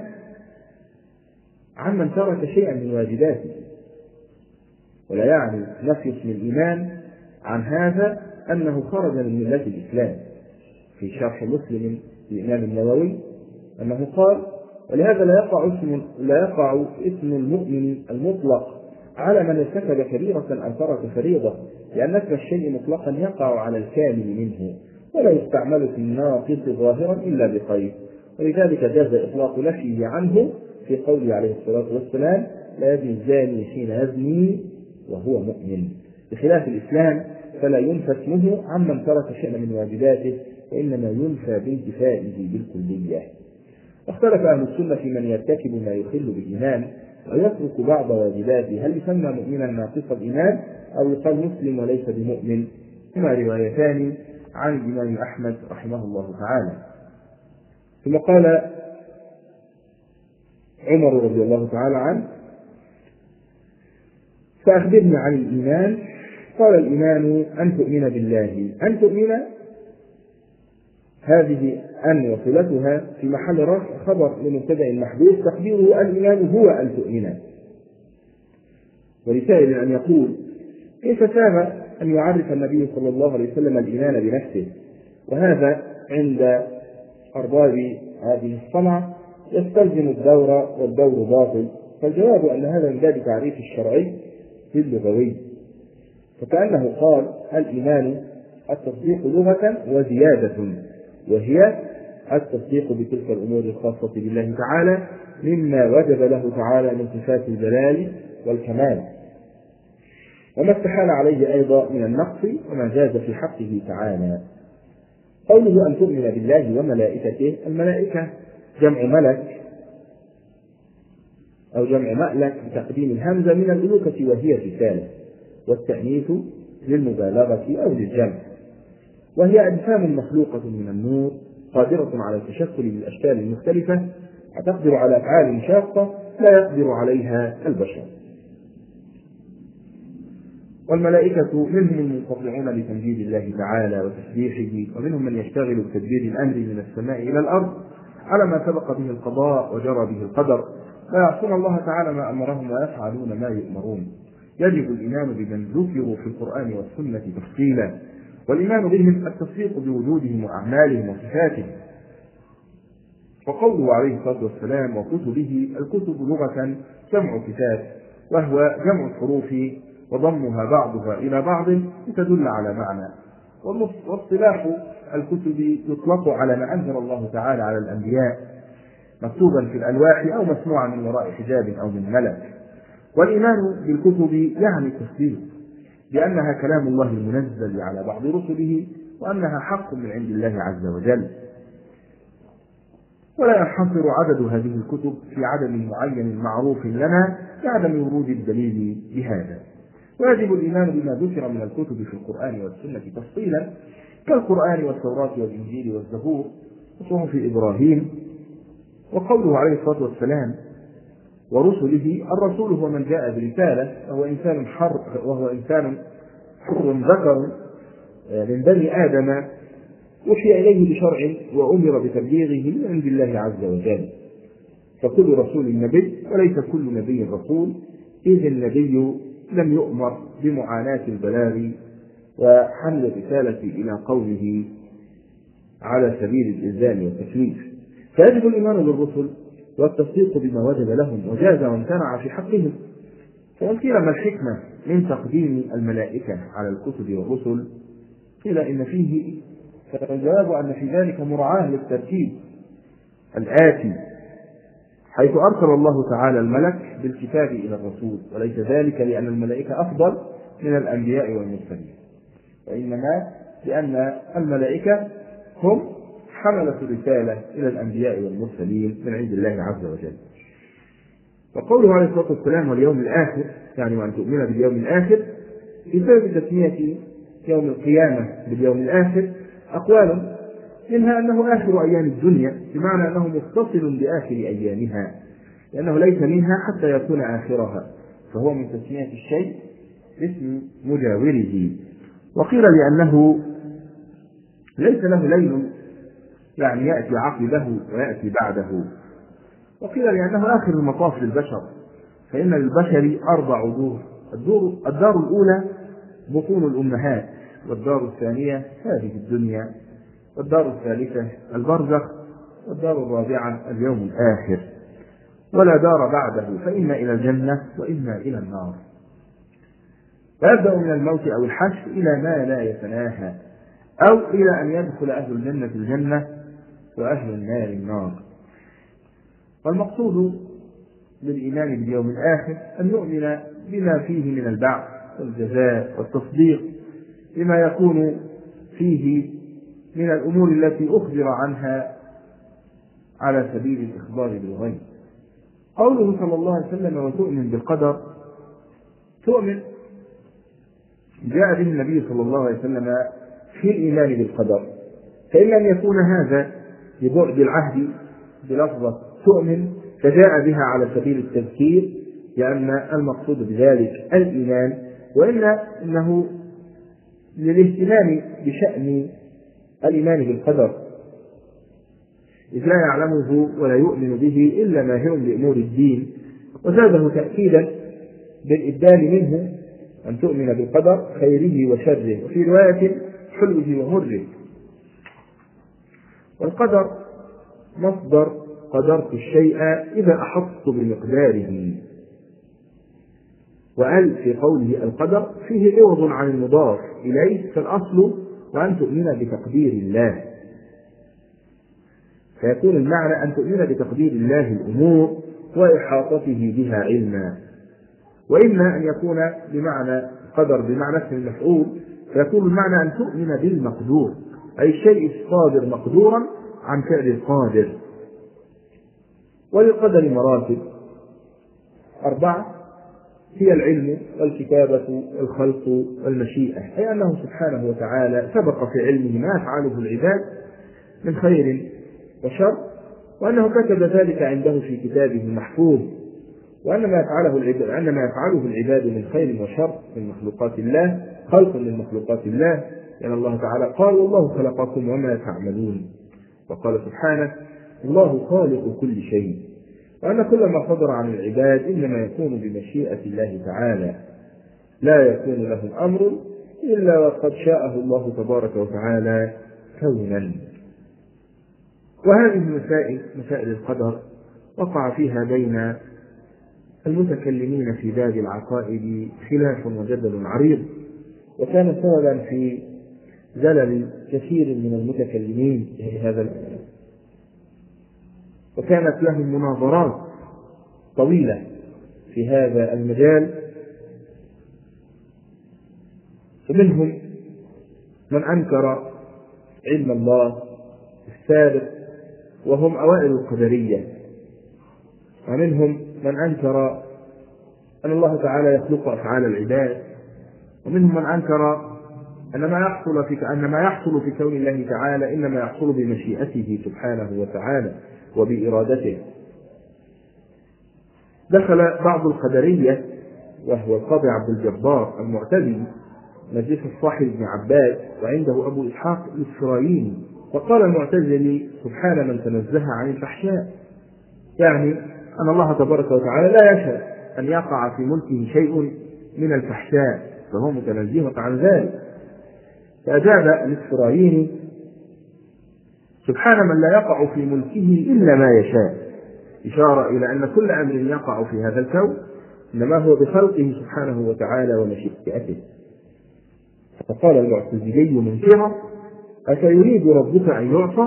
S2: عمن ترك شيئا من واجباته، ولا يعني نفي اسم الإيمان عن هذا أنه خرج من ملة الإسلام. في شرح مسلم للإمام النووي أنه قال: ولهذا لا يقع اسم لا يقع اسم المؤمن المطلق على من ارتكب كبيرة أو ترك فريضة، لأن نفي الشيء مطلقا يقع على الكامل منه، ولا يستعمل في الناقص ظاهرا إلا بخير، ولذلك جاز إطلاق نفيه عنه في قوله عليه الصلاة والسلام: لا يزني الزاني حين يزني وهو مؤمن. بخلاف الإسلام فلا ينفى اسمه عمن ترك شيئا من واجباته، وإنما ينفى بانتفائه بالكلية. واختلف أهل السنة في من يرتكب ما يخل بالإيمان ويترك بعض واجباته، هل يسمى مؤمنا ناقص الإيمان أو يقال مسلم وليس بمؤمن؟ هما روايتان عن الإمام أحمد رحمه الله تعالى. ثم قال عمر رضي الله تعالى عنه: فأخبرني عن الإيمان. قال: الإيمان أن تؤمن بالله. أن تؤمن هذه أن وصلتها في محل رفع خبر لمبتدأ محذوف، تقديره الإيمان هو أن تؤمن. ولسائل أن يقول: كيف ساب أن يعرف النبي صلى الله عليه وسلم الإيمان بنفسه؟ وهذا عند أرباب هذه الصنعة يستلزم الدور، والدور باطل. فالجواب أن هذا من باب تعريف الشرعي باللغوي، فكأنه قال: الإيمان التصديق لغة وزيادة، وهي التصديق بتلك الأمور الخاصة بالله تعالى مما وجب له تعالى من صفات الجلال والكمال، وما استحال عليه أيضا من النقص وما جاز في حقه تعالى. قوله أن تؤمن بالله وملائكته، الملائكة جمع ملك أو جمع مألك بتقديم الهمزة من الألوكة وهي الرسالة، والتأنيث للمبالغة أو للجمع، وهي أجسام مخلوقة من النور قادرة على التشكل بالأشكال المختلفة، تقدر على أفعال شاقة لا يقدر عليها البشر. والملائكة منهم المنقطعون لتمجيد الله تعالى وتسبيحه، ومنهم من يشتغل بتدبير الأمر من السماء إلى الأرض على ما سبق به القضاء وجرى به القدر، لا يعصون الله تعالى ما أمرهم ويفعلون ما يؤمرون. يجب الإيمان بمن ذكروا في القرآن والسنة تفصيلا، والإيمان بهم التصديق بوجودهم وأعمالهم وصفاتهم. وقوله عليه الصلاة والسلام وكتبه، الكتب لغة جمع كتاب، وهو جمع الحروف وضمها بعضها إلى بعض لتدل على معنى. واصطلاح الكتب يطلق على ما أنزل الله تعالى على الأنبياء مكتوبا في الألواح أو مسموعا من وراء حجاب أو من ملك. والإيمان بالكتب يعني التصديق بأنها كلام الله المنزل على بعض رسله، وأنها حق من عند الله عز وجل. ولا ينحصر عدد هذه الكتب في عدد معين معروف لنا لعدم ورود الدليل بهذا. ويجب الإيمان بما ذكر من الكتب في القرآن والسنة تفصيلا، كالقرآن والتوراة والإنجيل والزبور وصحف إبراهيم. وقوله عليه الصلاة والسلام ورسله، الرسول هو من جاء برسالة، وهو إنسان حر وهو إنسان حر ذكر من بني آدم وحي إليه بشرع وأمر بتبليغه من عند الله عز وجل. فكل رسول نبي وليس كل نبي رسول، إذ النبي لم يؤمر بمعاناة البلاغ وحمل الرسالة إلى قومه على سبيل الإلزام والتكليف. فيجب الإيمان بالرسل والتصديق بما وجب لهم وجاز وامتنع في حقهم. فإن قيل ما الحكمة من تقديم الملائكة على الكتب والرسل، قيل إن فيه، فالجواب أن في ذلك مراعاة للترتيب الآتي، حيث أرسل الله تعالى الملك بالكتاب إلى الرسول، وليس ذلك لأن الملائكة أفضل من الأنبياء والمرسلين، وإنما لأن الملائكة هم حملة الرسالة إلى الأنبياء والمرسلين من عند الله عز وجل. وقوله عليه الصلاة والسلام واليوم الآخر، يعني وأن تؤمن باليوم الآخر، في سبب تسمية يوم القيامة باليوم الآخر أقوال، منها أنه آخر أيام الدنيا، بمعنى أنه متصل بآخر أيامها، لأنه ليس منها حتى يكون آخرها، فهو من تسمية الشيء اسم مجاوره. وقيل لأنه ليس له ليل، يعني يأتي عقبه ويأتي بعده. وقيل لأنه آخر المطاف للبشر، فإن للبشر أربع دور، الدور الدار الأولى بطون الأمهات، والدار الثانية هذه الدنيا، والدار الثالثة البرزخ، والدار الرابعة اليوم الآخر، ولا دار بعده، فإما إلى الجنة وإما إلى النار. فيبدأ من الموت أو الحشر إلى ما لا يتناهى، أو إلى أن يدخل أهل الجنة الجنة وأهل النار النار. والمقصود بالإيمان باليوم الآخر أن نؤمن بما فيه من البعث والجزاء والتصديق بما يكون فيه من الأمور التي أخبر عنها على سبيل الإخبار بالغيب. قوله صلى الله عليه وسلم وتؤمن بالقدر، تؤمن جاء به النبي صلى الله عليه وسلم في الإيمان بالقدر، فإن لم يكون هذا ببعد العهد بلفظة تؤمن فجاء بها على سبيل التذكير، لأن المقصود بذلك الإيمان، وإلا إنه للاهتمام بشأن الإيمان بالقدر، إذ لا يعلمه ولا يؤمن به إلا ماهر لأمور الدين. وزاده تأكيدا بالإبدال منه أن تؤمن بالقدر خيره وشره، وفي رواية حلوه ومره. والقدر مصدر قدرت الشيء إذا أحطت بمقداره، وقال في قوله القدر فيه عوض عن المضاف إليه، فالأصل وأن تؤمن بتقدير الله، فيكون المعنى أن تؤمن بتقدير الله الأمور وإحاطته بها علما. وإما أن يكون بمعنى قدر بمعنى اسم المفعول، فيكون المعنى أن تؤمن بالمقدور، أي الشيء الصادر مقدورا عن فعل القادر. وللقدر مراتب أربعة، هي العلم والكتابة والخلق والمشيئة، أي أنه سبحانه وتعالى سبق في علمه ما يفعله العباد من خير وشر، وأنه كتب ذلك عنده في كتابه المحفوظ، وأن ما يفعله العباد أن ما يفعله العباد من خير وشر من مخلوقات الله خلق من مخلوقات الله، لأن الله تعالى قال والله خلقكم وما تعملون، وقال سبحانه الله خالق كل شيء، وأن كل ما صدر عن العباد إنما يكون بمشيئة الله تعالى، لا يكون له الأمر إلا وقد شاءه الله تبارك وتعالى كونا. وهذه المسائل مسائل القدر وقع فيها بين المتكلمين في باب العقائد خلاف وجدل عريض، وكان سببا في زلل كثير من المتكلمين في هذا الباب، وكانت لهم مناظرات طويلة في هذا المجال، ومنهم من أنكر علم الله السابق وهم أوائل القدرية، ومنهم من أنكر أن الله تعالى يخلق أفعال العباد، ومنهم من أنكر أن ما يحصل في أن ما يحصل في كون الله تعالى إنما يحصل بمشيئته سبحانه وتعالى وبإرادته. دخل بعض القدرية وهو القاضي عبد الجبار المعتزلي مجلس الصاحب بن عباد، وعنده أبو إسحاق الإسرائيلي، وقال المعتزلي سبحان من تنزه عن الفحشاء، يعني أن الله تبارك وتعالى لا يشاء أن يقع في ملكه شيء من الفحشاء، فهو متنزه عن ذلك. فأجاب الإسرائيلي سبحان من لا يقع في ملكه إلا ما يشاء، إشارة إلى أن كل أمر يقع في هذا الكون إنما هو بخلقه سبحانه وتعالى ومشيئته. فقال المعتزلي منكرا أفيريد ربك أن يعصى؟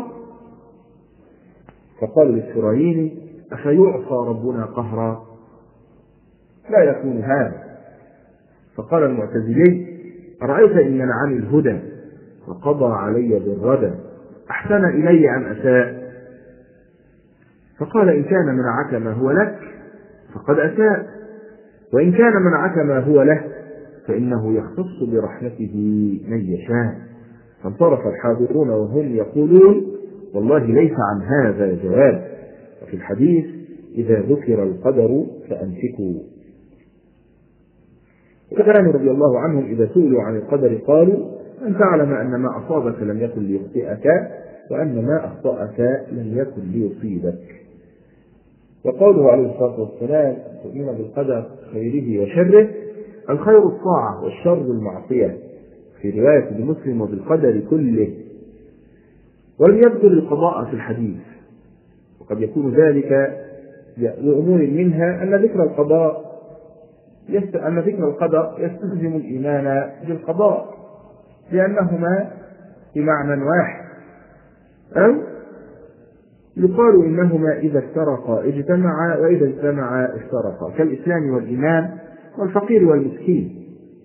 S2: فقال الإسرائيلي أفيعصى ربنا قهرا؟ لا يكون هذا. فقال المعتزلي أرأيت إن منعني الهدى وقضى علي بالردى أحسن إلي أم أساء؟ فقال إن كان منعك ما هو لك فقد أساء، وإن كان منعك ما هو له فإنه يختص برحمته من يشاء. فانصرف الحاضرون وهم يقولون والله ليس عن هذا جواب. وفي الحديث إذا ذكر القدر فأمسكوا. وكان رضي الله عنهم إذا سئلوا عن القدر قالوا أن تعلم أن ما أصابك لم يكن ليخطئك، وأن ما أخطأك لم يكن ليصيبك. وقوله عليه الصلاة والسلام تؤمن بالقدر خيره وشره، الخير الطاعة والشر المعصية، في رواية المسلم وبالقدر كله. ولم يذكر القضاء في الحديث، وقد يكون ذلك لأمور منها أن ذكر القضاء يست... أن ذكر القدر يستلزم الإيمان بالقضاء لأنهما بمعنى واحد، أو يقال إنهما إذا افترقا اجتمعا وإذا اجتمعا افترقا، كالإسلام والإيمان والفقير والمسكين.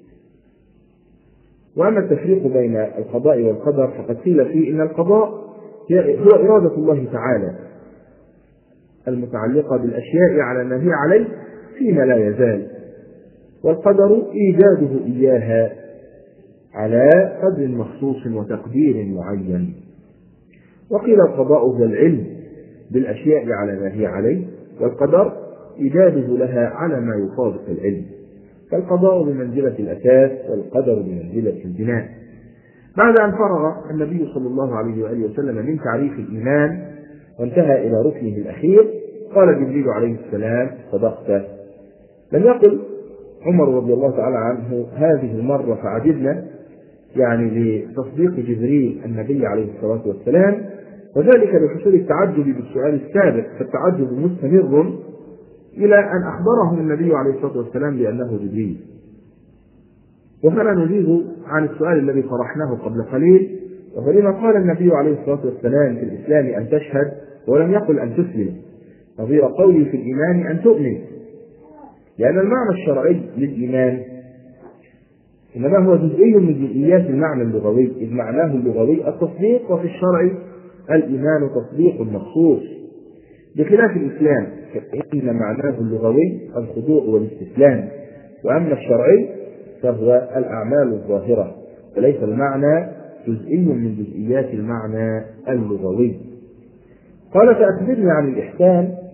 S2: وأما التفريق بين القضاء والقدر فقد قيل فيه إن القضاء هو إرادة الله تعالى المتعلقة بالأشياء على النهي عليه فيما لا يزال، والقدر إيجاده إياها على قدر مخصوص وتقدير معين. وقيل القضاء هو العلم بالأشياء على ما هي عليه، والقدر إيجاده لها على ما يطابق العلم، فالقضاء بمنزلة الأساس والقدر بمنزلة البناء. بعد أن فرغ النبي صلى الله عليه وآله وسلم من تعريف الإيمان وانتهى إلى ركنه الأخير قال جبريل عليه السلام صدقت. لم يقل عمر رضي الله تعالى عنه هذه المرة فعجبنا، يعني لتصديق جبريل النبي عليه الصلاة والسلام، وذلك لحصول التعجب بالسؤال السابق، فالتعجب مستمر إلى أن أخبرهم النبي عليه الصلاة والسلام بأنه جبريل. وفلا نجيب عن السؤال الذي طرحناه قبل قليل، وهو لما قال النبي عليه الصلاة والسلام في الإسلام أن تشهد ولم يقل أن تسلم، نظير قولي في الإيمان أن تؤمن، لأن المعنى الشرعي للإيمان إنما هو جزئي من جزئيات المعنى اللغوي، إذ معناه اللغوي التصديق، وفي الشرع الإيمان تصديق مخصوص، بخلاف الإسلام فإن معناه اللغوي الخضوع والاستسلام، وأما الشرعي فهو الأعمال الظاهرة، وليس المعنى جزئي من جزئيات المعنى اللغوي. قال فأخبرني عن الإحسان،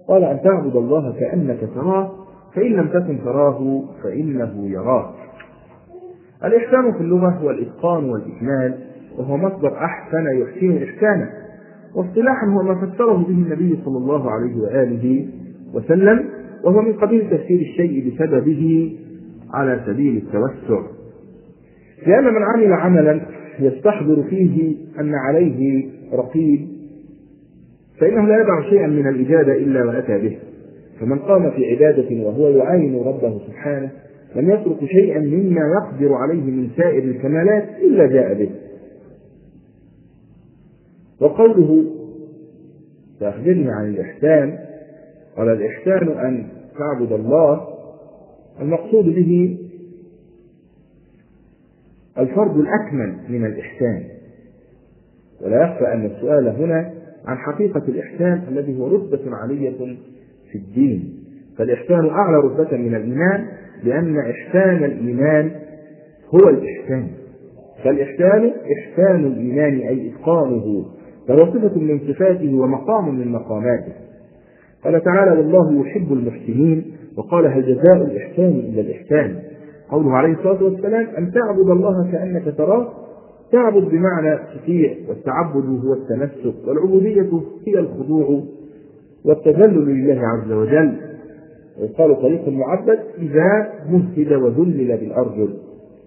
S2: قال أن تعبد الله كأنك تراه فإن لم تكن تراه فإنه يراك. الإحسان في اللغة هو الإتقان والإكمال، وهو مصدر أحسن يحسن إحسانا، واصطلاحا هو ما فسره به النبي صلى الله عليه وآله وسلم، وهو من قبيل تفسير الشيء بسببه على سبيل التوسع، لأن من عمل عملا يستحضر فيه أن عليه رقيب فإنه لا يدع شيئا من الإجابة إلا وأتى به. فمن قام في عبادة وهو يعاين ربه سبحانه لم يترك شيئا مما يقدر عليه من سائر الكمالات إلا جاء به. وقوله فأخبرني عن الإحسان، قال الإحسان أن تعبد الله، المقصود به الفرد الأكمل من الإحسان. ولا يخفى أن السؤال هنا عن حقيقة الإحسان الذي هو رتبة عالية في الدين، فالإحسان أعلى رتبة من الإيمان، لأن إحسان الإيمان هو الإحسان، فالإحسان إحسان الإيمان أي إتقانه، فهو صفة من صفاته ومقام من مقاماته. قال تعالى والله يحب المحسنين، وقال هل جزاء الإحسان إلا الإحسان. قوله عليه الصلاة والسلام أن تعبد الله كأنك تراه، تعبد بمعنى تطيع، والتعبد هو التنسك، والعبودية هي الخضوع والتذلل لله عز وجل. وقال طريق المعبد إذا مهد وذلل بالأرجل.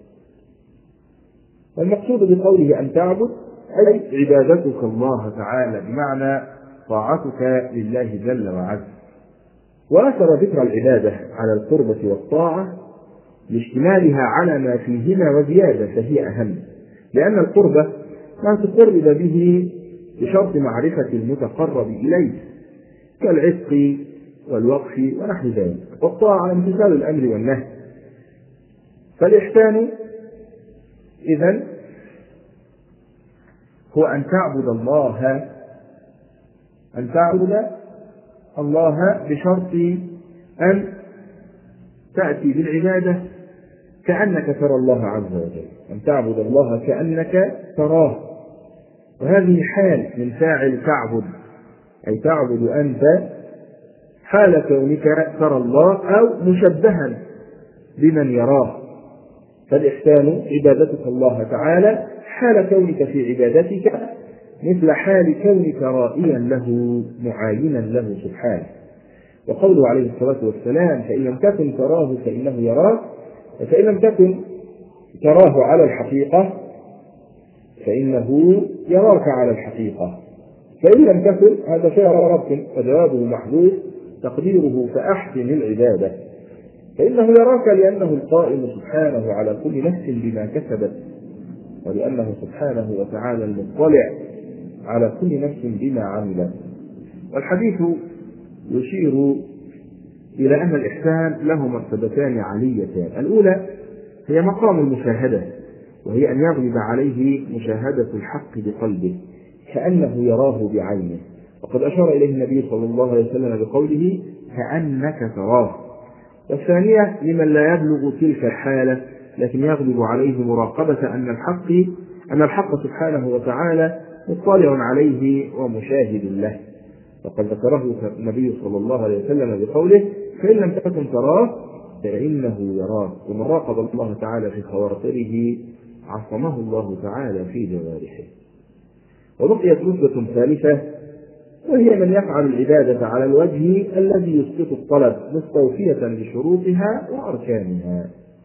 S2: والمقصود بقوله أن تعبد أي عبادتك الله تعالى بمعنى طاعتك لله جل وعز. وأثر ذكر العبادة على القربة والطاعة لاشتمالها على ما فيهما وزيادة، فهي أهم، لأن القربة ما تقرب به بشرط معرفة المتقرب إليه كالعتق والوقف ونحو ذلك، والطاعة امتثال الأمر والنهي. فالإحسان إذن هو أن تعبد الله أن تعبد الله بشرط أن تأتي بالعبادة كأنك ترى الله عز وجل، أن تعبد الله كأنك تراه، وهذه حال من فاعل تعبد، أي تعبد أنت حال كونك ترى الله أو مشبها بمن يراه. فالإحسان عبادتك الله تعالى حال كونك في عبادتك مثل حال كونك رائيا له معاينا له سبحانه. وقوله عليه الصلاة والسلام فإن لم تكن تراه فإنه يراك، فإن لم تكن تراه على الحقيقة فإنه يراك على الحقيقة. فإن لم تكن هذا شيء رب وجوابه محذوف تقديره فأحسن العبادة، فإنه يراك لأنه القائم سبحانه على كل نفس بما كسبت، ولأنه سبحانه وتعالى المطلع على كل نفس بما عملت. والحديث يشير إلى أن الإحسان له مرتبتان عليتان، الأولى هي مقام المشاهدة، وهي أن يغلب عليه مشاهدة الحق بقلبه كأنه يراه بعينه، وقد أشار إليه النبي صلى الله عليه وسلم بقوله كأنك تراه. والثانية لمن لا يبلغ تلك الحالة لكن يغلب عليه مراقبة أن الحق أن الحق سبحانه وتعالى مطلع عليه ومشاهد له، وقد ذكره النبي صلى الله عليه وسلم بقوله فإن لم تكن تراه فإنه يراك. ومن راقب الله تعالى في خواطره عصمه الله تعالى في جوارحه. وبقيت رتبة ثالثة وهي من يفعل العبادة على الوجه الذي يسقط الطلب مستوفية بشروطها وأركانها.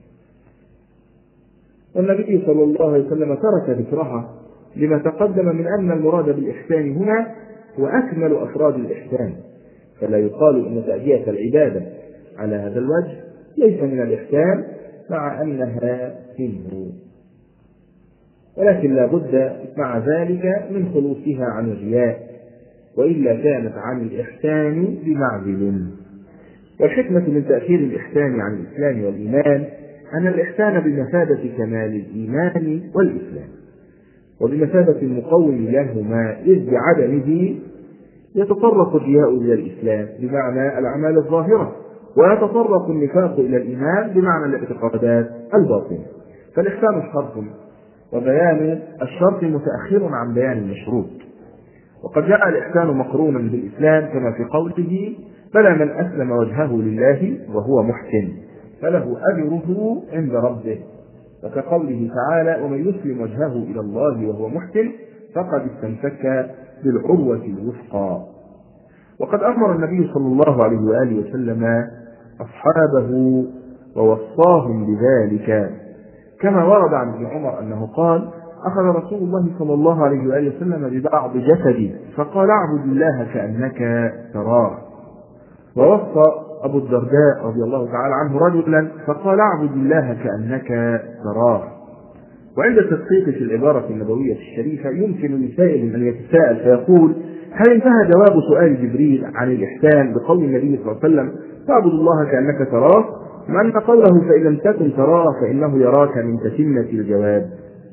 S2: والنبي صلى الله عليه وسلم ترك ذكرها لما تقدم من أن المراد بالإحسان هنا هو أكمل أفراد الإحسان، فلا يقال أن تأدية العبادة على هذا الوجه ليس من الإحسان مع أنها منه، ولكن لا بد مع ذلك من خلوصها عن الرياء، وإلا كانت عن الإحسان بمعزل. والحكمة من تأخير الإحسان عن الإسلام والإيمان أن الإحسان بمثابة كمال الإيمان والإسلام، وبمثابة المقوم لهما، إذ بعدمه يتطرق الرياء إلى الإسلام بمعنى الأعمال الظاهرة، ويتطرق النفاق إلى الإيمان بمعنى الاعتقادات الباطنة. فالإحسان شرط، وبيان الشرط متأخر عن بيان المشروط. وقد جاء الإحسان مقرونا بالإسلام كما في قوله: بلى من أسلم وجهه لله وهو محسن فله أجره عند ربه، وكقوله تعالى: ومن يسلم وجهه إلى الله وهو محسن فقد استمسك بالعروة الوثقى. وقد أمر النبي صلى الله عليه وآله وسلم أصحابه ووصاهم بذلك، كما ورد عن ابن عمر أنه قال: أخذ رسول الله صلى الله عليه وآله وسلم ببعض جسدي فقال: اعبد الله كأنك تراه. ووصى أبو الدرداء رضي الله تعالى عنه رجلا فقال: اعبد الله كأنك تراه. وعند التدقيق في العبارة النبوية الشريفة يمكن لسائل أن يتساءل فيقول: هل انتهى جواب سؤال جبريل عن الإحسان بقول النبي صلى الله عليه وسلم: تعبد الله كأنك تراه، مع أن قوله فإن لم تكن تراه فإنه يراك من تتمة الجواب؟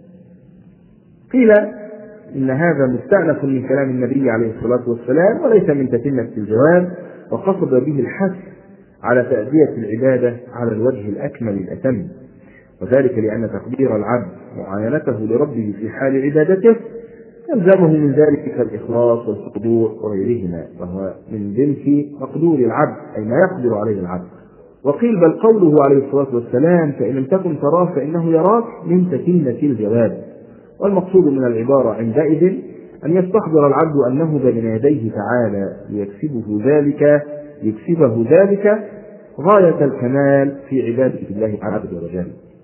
S2: قيل إن هذا مستأنف من كلام النبي عليه الصلاة والسلام وليس من تتمة الجواب، وقصد به الحث على تأدية العبادة على الوجه الأكمل الأتم، وذلك لأن تقدير العبد معاينته لربه في حال عبادته يلزمه من ذلك الإخلاص والخضوع وغيرهما، وهو من جنس مقدور العبد أي ما يقدر عليه العبد. وقيل بل قوله عليه الصلاة والسلام فإن لم تكن تراه فإنه يراك من تتمة الجواب، والمقصود من العبارة عندئذ أن يستحضر العبد أنه بين يديه تعالى ليكسبه ذلك يكسبه ذلك غاية الكمال في عبادة الله عز وجل.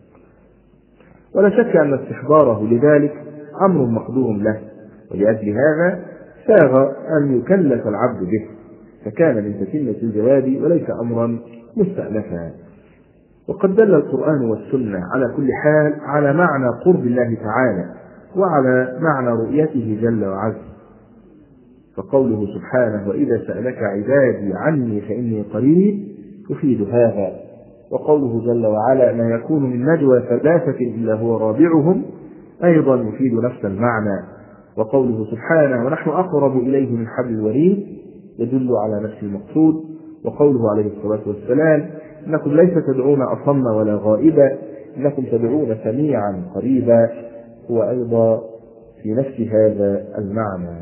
S2: ولا شك أن استحضاره لذلك أمر مقدور له، ولأجل هذا ساغ أن يكلف العبد به، فكان من تتمة الجواب وليس أمرا مستأنفا. وقد دل القرآن والسنة على كل حال على معنى قرب الله تعالى وعلى معنى رؤيته جل وعز، فقوله سبحانه: وإذا سألك عبادي عني فإني قريب يفيد هذا، وقوله جل وعلا: ما يكون من نجوى ثلاثة إلا هو رابعهم أيضا يفيد نفس المعنى، وقوله سبحانه: ونحن أقرب إليه من حبل الوريد يدل على نفس المقصود، وقوله عليه الصلاة والسلام: إنكم ليس تدعون أصم ولا غائبا إنكم تدعون سميعا قريبا، هو أيضا في نفس هذا المعنى.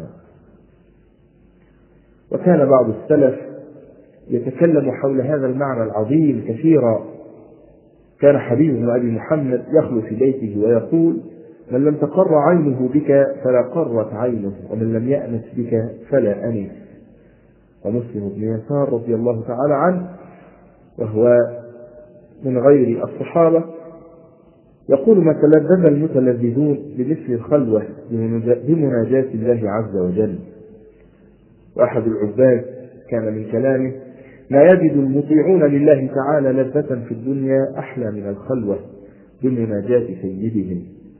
S2: وكان بعض السلف يتكلم حول هذا المعنى العظيم كثيرا. كان حبيب بن أبي محمد يخلو في بيته ويقول: من لم تقر عينه بك فلا قرت عينه، ومن لم يأنس بك فلا أنس. ومسلم بن يسار رضي الله تعالى عنه وهو من غير الصحابة يقول: ما تلذذ المتلذذون بمثل الخلوة بمناجاة الله عز وجل. وأحد العباد كان من كلامه: لا يجد المطيعون لله تعالى لذة في الدنيا أحلى من الخلوة بمناجاة سيدهم.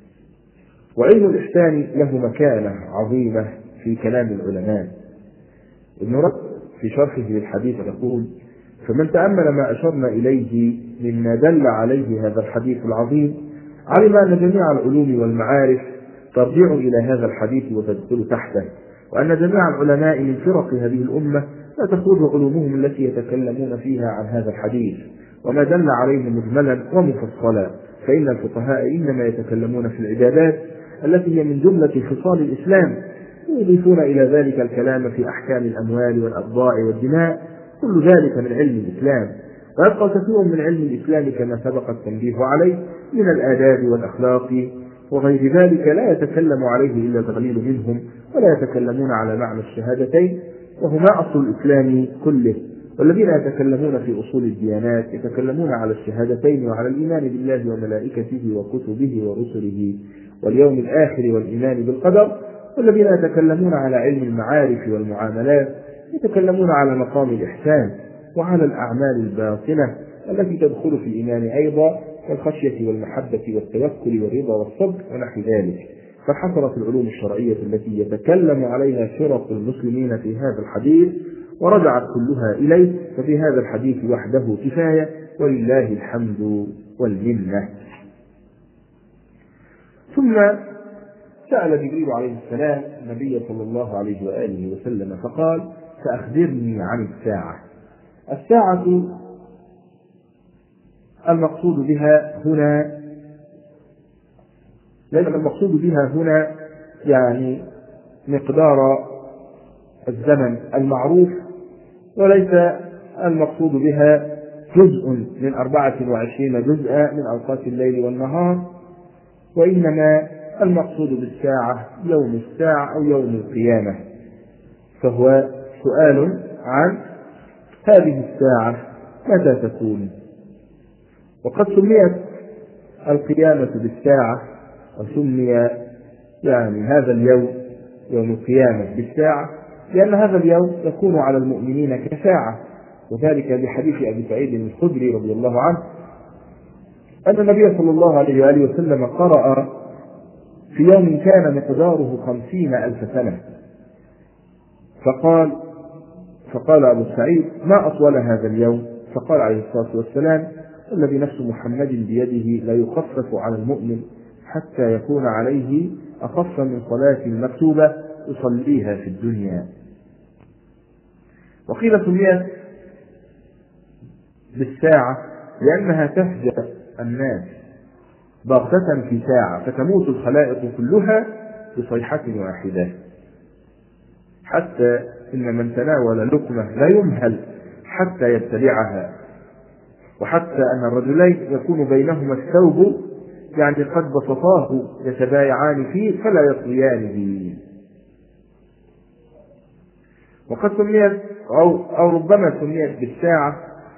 S2: وعلم الإحسان له مكانة عظيمة في كلام العلماء. ابن رشد في شرحه للحديث يقول: فمن تأمل ما أشرنا إليه مما دل عليه هذا الحديث العظيم علم أن جميع العلوم والمعارف ترجع إلى هذا الحديث وتدخل تحته، وأن جميع العلماء من فرق هذه الأمة لا تخرج علومهم التي يتكلمون فيها عن هذا الحديث وما دل عليه مجملا ومفصلا، فإن الفقهاء إنما يتكلمون في العبادات التي هي من جملة خصال الإسلام، ويضيفون إلى ذلك الكلام في أحكام الأموال والأبضاع والدماء، كل ذلك من علم الإسلام. ويبقى كثير من علم الإسلام كما سبق التنبيه عليه من الآداب والأخلاق وغير ذلك لا يتكلم عليه إلا تقليل منهم، ولا يتكلمون على معنى الشهادتين وهما أصل الإسلام كله. والذين يتكلمون في أصول الديانات يتكلمون على الشهادتين وعلى الإيمان بالله وملائكته وكتبه ورسله واليوم الآخر والإيمان بالقدر. والذين يتكلمون على علم المعارف والمعاملات يتكلمون على مقام الإحسان وعلى الأعمال الباطنة التي تدخل في الإيمان أيضا كالخشية والمحبة والتوكل والرضا والصبر ونحو ذلك. فحصلت العلوم الشرعية التي يتكلم عليها فرق المسلمين في هذا الحديث ورجعت كلها إليه، ففي هذا الحديث وحده كفاية ولله الحمد والمنة. ثم سأل جبريل عليه السلام النبي صلى الله عليه وآله وسلم فقال: فأخبرني عن الساعة. الساعة المقصود بها هنا لأن المقصود بها هنا يعني مقدار الزمن المعروف، وليس المقصود بها جزء من أربعة وعشرين جزءا من أوقات الليل والنهار، وإنما المقصود بالساعة يوم الساعة أو يوم القيامة، فهو سؤال عن هذه الساعة متى تكون. وقد سميت القيامة بالساعة، وسمي يعني هذا اليوم يوم القيامة بالساعة لأن هذا اليوم يكون على المؤمنين كساعة، وذلك بحديث أبي سعيد الخدري رضي الله عنه أن النبي صلى الله عليه وآله وسلم قرأ في يوم كان مقداره خمسين ألف سنة، فقال فقال أبو سعيد: ما أطول هذا اليوم؟ فقال عليه الصلاة والسلام: الذي نفس محمد بيده لا يخفف على المؤمن حتى يكون عليه أخف من صلاة مكتوبة يصليها في الدنيا. وقيل سميت بالساعة لأنها تفجأ الناس بغتة في ساعة، فتموت الخلائق كلها بصيحة واحدة، حتى إن من تناول لقمة لا يمهل حتى يبتلعها، وحتى أن الرجلين يكون بينهما الثوب يعني قد بسطاه يتبايعان فيه فلا يطويان به. وقد سميت أو, أو ربما سميت بالساعة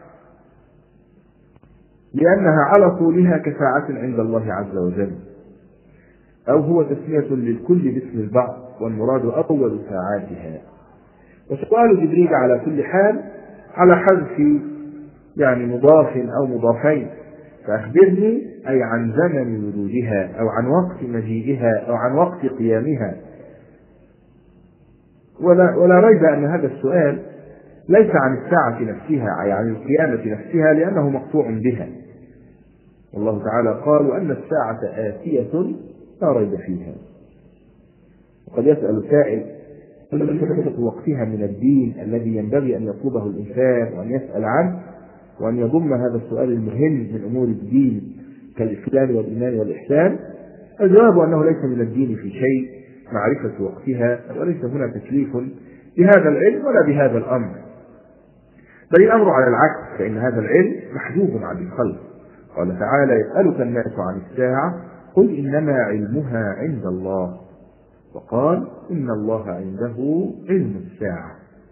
S2: لأنها على طولها كساعة عند الله عز وجل، أو هو تسمية للكل باسم البعض، والمراد أول ساعاتها. وسؤال جبريل على كل حال على حذف يعني مضاف أو مضافين، فأخبرني أي عن زمن وجودها أو عن وقت مجيئها أو عن وقت قيامها. ولا, ولا ريب أن هذا السؤال ليس عن الساعة نفسها أي عن القيامة نفسها، لأنه مقطوع بها. والله تعالى قال: وأن الساعة آتية لا ريب فيها. وقد يسأل سائل: وقتها من الدين الذي ينبغي أن يطلبه الإنسان وأن يسأل عنه، وأن يضم هذا السؤال المهم من أمور الدين كالإسلام والإيمان والإحسان؟ الجواب أنه ليس من الدين في شيء معرفة وقتها، وليس هنا تكليف بهذا العلم ولا بهذا الأمر، بل الأمر على العكس، فإن هذا العلم محجوب عن الخلق. قال تعالى: يسألك الناس عن الساعة قل إنما علمها عند الله، وقال: إن الله عنده علم الساعة.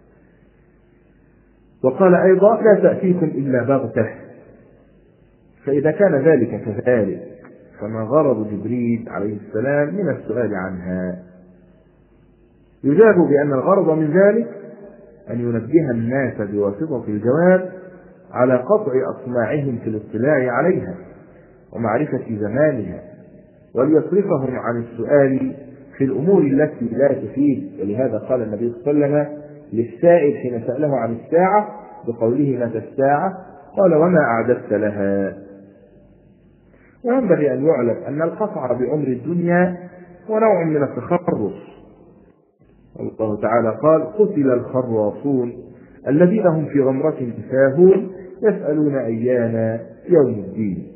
S2: وقال أيضا: لا تأتيكم إلا بغتة. فإذا كان ذلك كذلك فما غرض جبريل عليه السلام من السؤال عنها؟ يجاب بأن الغرض من ذلك أن ينبه الناس بواسطة الجواب على قطع أطماعهم في الاطلاع عليها ومعرفة زمانها، وليصرفهم عن السؤال في الأمور التي لا تفيد. ولهذا قال النبي صلى الله عليه وسلم للسائل حين سأله عن الساعة بقوله: متى الساعة؟ قال: وما أعددت لها؟ وينبغي أن يعلم أن القطع بأمر الدنيا ونوع من التخرص. الله تعالى قال: قتل الخراصون الذين هم في غمرة ساهون يسألون أيان يوم الدين.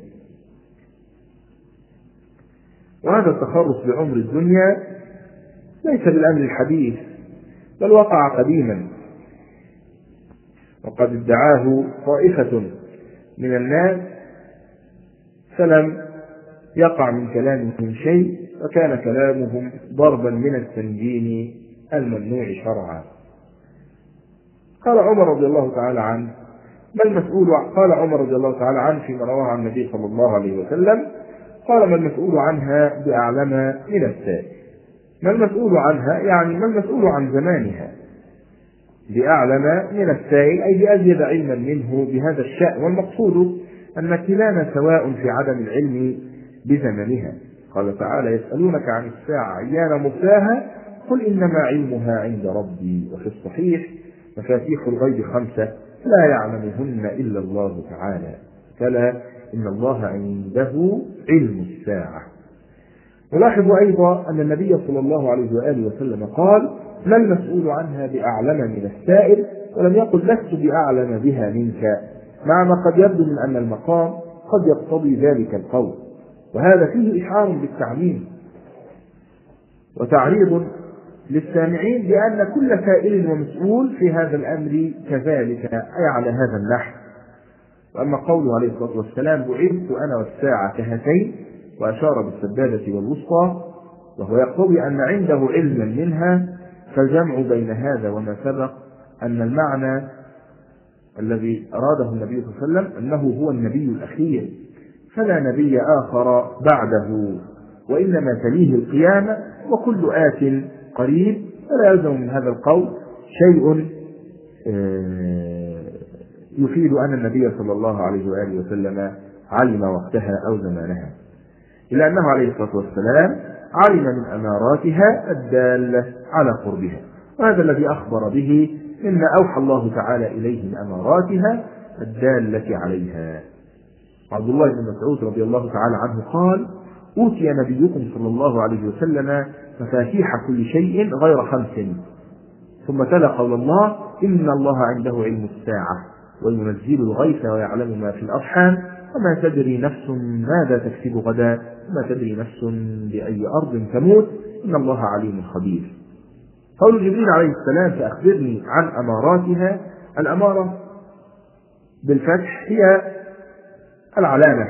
S2: وهذا التخرص بعمر الدنيا ليس بالأمر الحديث، بل وقع قديما، وقد ادعاه طائفة من الناس فلم يقع من كلامهم شيء، وكان كلامهم ضربا من التنجيم الممنوع شرعا. قال عمر رضي الله تعالى عنه: ما المسؤول قال عمر رضي الله تعالى عنه فيما رواه عن النبي صلى الله عليه وسلم قال: ما المسؤول عنها بأعلم من السائل. ما المسؤول عنها يعني ما المسؤول عن زمانها بأعلم من السائل، أي بأزيد علما منه بهذا الشأن. والمقصود أن كلانا سواء في عدم العلم بزمنها. قال تعالى: يسألونك عن الساعة أيان مرساها قل إنما علمها عند ربي. وفي الصحيح: مفاتيح الغيب خمسة لا يعلمهن إلا الله تعالى، كلا إن الله عنده علم الساعة. نلاحظ أيضا أن النبي صلى الله عليه وآله وسلم قال: ما المسؤول عنها بأعلم من السائل، ولم يقل لست بأعلم بها منك، مع ما قد يبدو من أن المقام قد يقتضي ذلك القول، وهذا فيه إشعار بالتعليم وتعريض للسامعين بأن كل سائل ومسؤول في هذا الأمر كذلك، أي على هذا النحو. وأما قوله عليه الصلاة والسلام بعثت أنا والساعة كهاتين، وأشار بالسبابة والوسطى، وهو يقتضي أن عنده علما منها، فالجمع بين هذا وما سبق أن المعنى الذي أراده النبي صلى الله عليه وسلم أنه هو النبي الأخير، فلا نبي آخر بعده، وإنما تليه القيامة، وكل آت قريب، فلا يلزم من هذا القول شيء يفيد أن النبي صلى الله عليه وآله وسلم علم وقتها أو زمانها، إلا أنه عليه الصلاة والسلام علم من أماراتها الدالة على قربها، وهذا الذي أخبر به مما أوحى الله تعالى إليه من أماراتها الدالة عليها. عبد الله بن مسعود رضي الله تعالى عنه قال: أوتي نبيكم صلى الله عليه وسلم مفاتيح كل شيء غير خمس، ثم تلا قول الله: إن الله عنده علم الساعة وينزل الغيث ويعلم ما في الأرحام وما تدري نفس ماذا تكسب غدا وما تدري نفس بأي أرض تموت إن الله عليم خبير. قول جبريل عليه السلام: فأخبرني عن أماراتها. الأمارة بالفتح هي العلامة،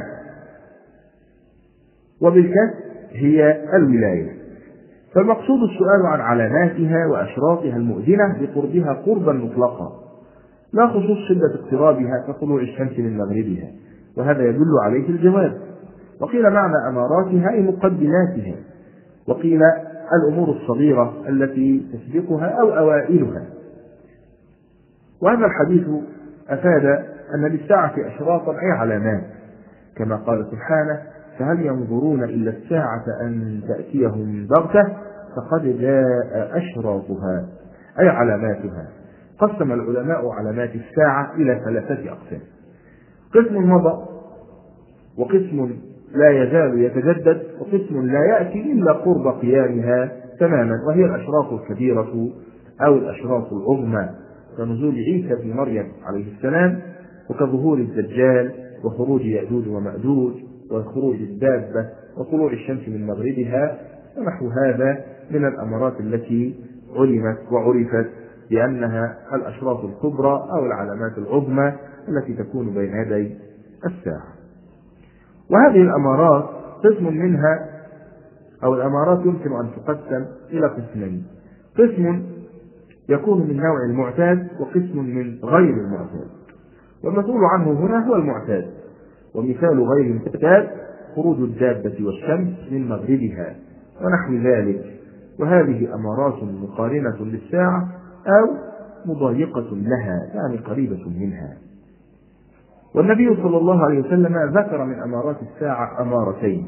S2: وبالكسر هي الولاية، فالمقصود السؤال عن علاماتها وأشراطها المؤذنة بقربها قربا مطلقا، لا خصوص شدة اقترابها كطلوع الشمس من مغربها، وهذا يدل عليه الجواب. وقيل معنى أماراتها أي مقدماتها، وقيل الأمور الصغيرة التي تسبقها أو أوائلها. وهذا الحديث أفاد أن للساعة أشراطا أي علامات، كما قال سبحانه: فهل ينظرون إلا الساعة أن تأتيهم بغتة فقد جاء أشراطها أي علاماتها. قسم العلماء علامات الساعة إلى ثلاثة أقسام: قسم مضى، وقسم لا يزال يتجدد، وقسم لا يأتي إلا قرب قيامها تماما، وهي الأشراط الكبيرة أو الأشراط العظمى، كنزول عيسى بن مريم عليه السلام، وكظهور الدجال، وخروج يأجوج ومأجوج، وخروج الدابة، وطلوع الشمس من مغربها، ونحو هذا من الأمارات التي علمت وعرفت بأنها الأشراط الكبرى أو العلامات العظمى التي تكون بين يدي الساعة. وهذه الأمارات قسم منها أو الأمارات يمكن أن تقسم إلى قسمين: قسم يكون من نوع المعتاد، وقسم من غير المعتاد. والمسؤول عنه هنا هو المعتاد، ومثال غير المعتاد خروج الدابة والشمس من مغربها ونحو ذلك، وهذه أمارات مقارنة للساعة أو مضايقة لها، يعني قريبة منها. والنبي صلى الله عليه وسلم ذكر من أمارات الساعة أمارتين،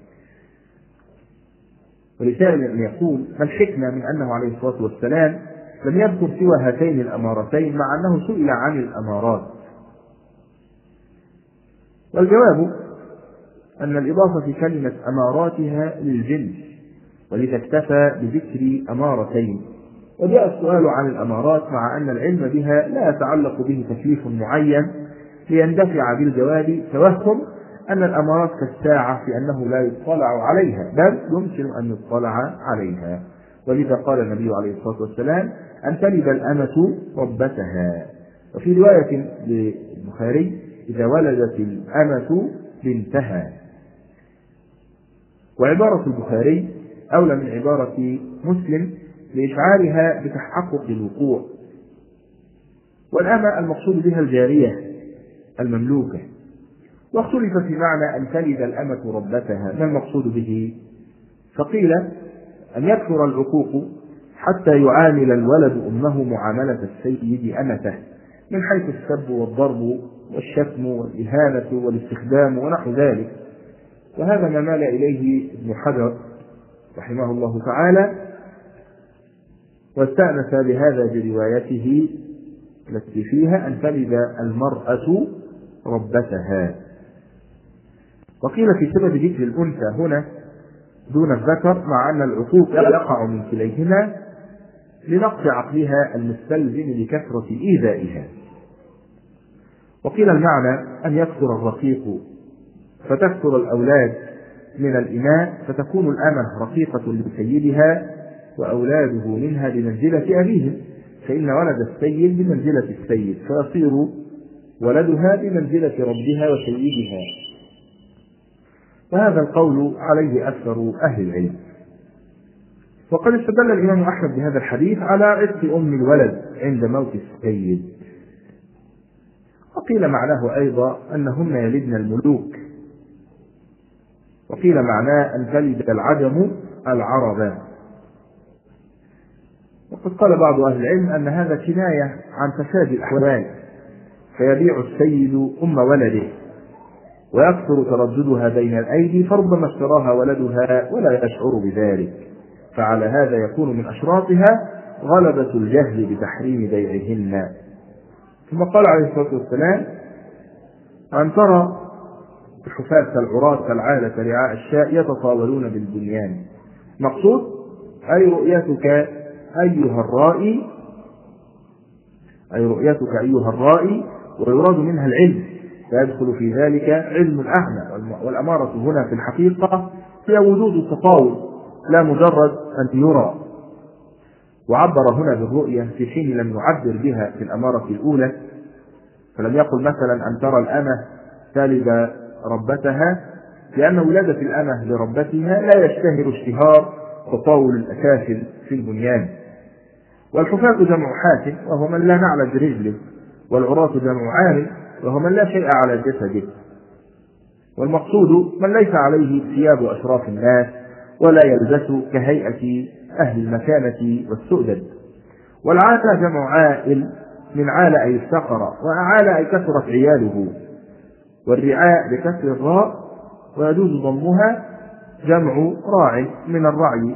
S2: ولسائل أن يقول: ما الحكمة من أنه عليه الصلاة والسلام لم يذكر سوى هاتين الأمارتين مع أنه سئل عن الأمارات؟ والجواب أن الإضافة في كلمة أماراتها للجنس، ولذا اكتفى بذكر أمارتين. وجاء السؤال عن الأمارات مع أن العلم بها لا يتعلق به تكليف معين، ليندفع بالجواب توهم أن الأمارات كالساعة في أنه لا يطلع عليها، بل يمكن أن يطلع عليها. ولذا قال النبي عليه الصلاة والسلام: أن تلد الأمة ربتها. وفي رواية للبخاري: إذا ولدت الأمة بنتها. وعبارة البخاري أولى من عبارة مسلم لإشعارها بتحقق الوقوع. والأمة المقصود بها الجارية المملوكة. واختلف في معنى أن تلد الأمة ربتها، ما المقصود به؟ فقيل أن يكثر العقوق حتى يعامل الولد أمه معاملة السيد أمته، من حيث السب والضرب والشتم والإهانة والاستخدام ونحو ذلك. وهذا ما مال إليه ابن حجر رحمه الله تعالى، واستأنس بهذا بروايته التي فيها أن تلد المرأة ربتها. وقيل في سبب ذكر الأنثى هنا دون الذكر، مع أن العقوق يقع من كليهما لنقص عقلها المستلزم لكثرة إيذائها. وقيل المعنى أن يكثر الرقيق فتكثر الأولاد من الإماء، فتكون الأمة رقيقة لسيدها، وأولاده منها بمنزلة أبيهم، فإن ولد السيد بمنزلة السيد، فيصير ولدها بمنزلة ربها وسيدها. وهذا القول عليه أكثر أهل العلم. وقد استدل الإمام أحمد بهذا الحديث على عتق أم الولد عند موت السيد. وقيل معناه أيضا أنهن يلدن الملوك، وقيل معناه أن تلد العجم العرب. وقد قال بعض أهل العلم أن هذا كناية عن فساد الأحوال، فيبيع السيد أم ولده ويكثر ترددها بين الأيدي، فربما اشتراها ولدها ولا يشعر بذلك، فعلى هذا يكون من أشراطها غلبة الجهل بتحريم بيعهن. ثم قال عليه الصلاة والسلام: أن ترى الحفاة العراة العالة رعاء الشاء يتطاولون بالبنيان. مقصود أي رؤيتك أيها الرائي أي رؤيتك أيها الرائي ويراد منها العلم، فيدخل في ذلك علم الأعمى. والأمارة هنا في الحقيقة هي وجود التطاول لا مجرد أن يرى. وعبر هنا بالرؤية في حين لم يعبر بها في الأمارة الأولى، فلم يقل مثلا أن ترى الأمة تلد ربتها، لأن ولادة الأمة لربتها لا يشتهر اشتهار تطاول الأسافل في البنيان. والحفاة جمع حاكم وهو من لا نعل برجله، والعراة جمع عامل وهو من لا شيء على جسده. والمقصود من ليس عليه ثياب أشراف الناس ولا يلبس كهيئة أهل المكانة والسؤدد. والعالة جمع عائل، من عال أي افتقر، وأعال أي كثرت عياله. والرعاء بكسر الراء ويجوز ضمها جمع راع من الرعي.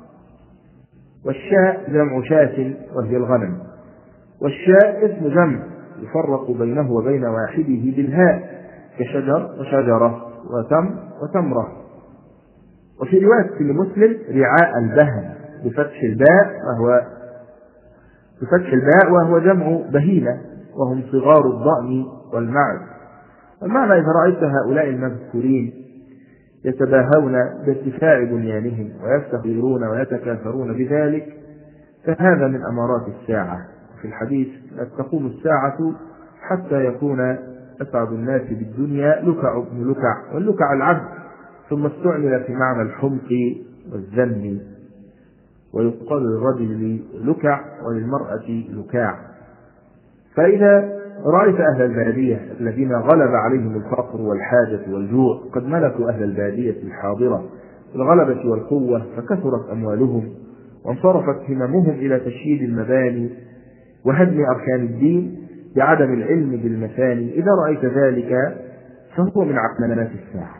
S2: والشاء جمع شاة وهي الغنم. والشاء اسم جمع يفرق بينه وبين واحده بالهاء، كشجر وشجرة وتم وتمرة. وفي رواية لمسلم رعاء البهم بفتح الباء وهو بفتح الباء وهو جمع بهيمة، وهم صغار الضأن والمعز. المعنى إذا رأيت هؤلاء المذكورين يتباهون بارتفاع بنيانهم ويفتخرون ويتكاثرون بذلك، فهذا من أمارات الساعة. في الحديث: لا تقوم الساعة حتى يكون أسعد الناس بالدنيا لكع ابن لكع، واللكع العبد، ثم استعمل في معنى الحمق والذم، ويقال للرجل لكع وللمرأة لكاع. فإذا رأيت أهل البادية الذين غلب عليهم الفقر والحاجة والجوع قد ملكوا أهل البادية الحاضرة بالغلبة والقوة، فكثرت أموالهم وانصرفت هممهم إلى تشييد المباني وهدم أركان الدين بعدم العلم بالمثاني، إذا رأيت ذلك فهو من علامات الساعة.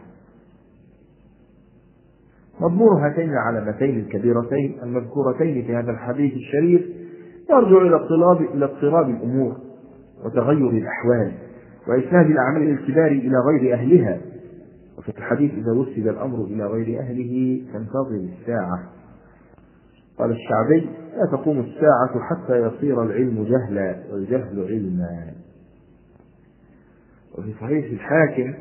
S2: مضمون هاتين العلامتين الكبيرتين المذكورتين في هذا الحديث الشريف يرجع إلى اضطراب إلى اضطراب الأمور وتغير الأحوال وإسناد الأعمال الكبار إلى غير أهلها. وفي الحديث: إذا وسد الأمر إلى غير أهله فانتظر الساعة. قال الشعبي: لا تقوم الساعة حتى يصير العلم جهلا والجهل علما. وفي صحيح الحاكم: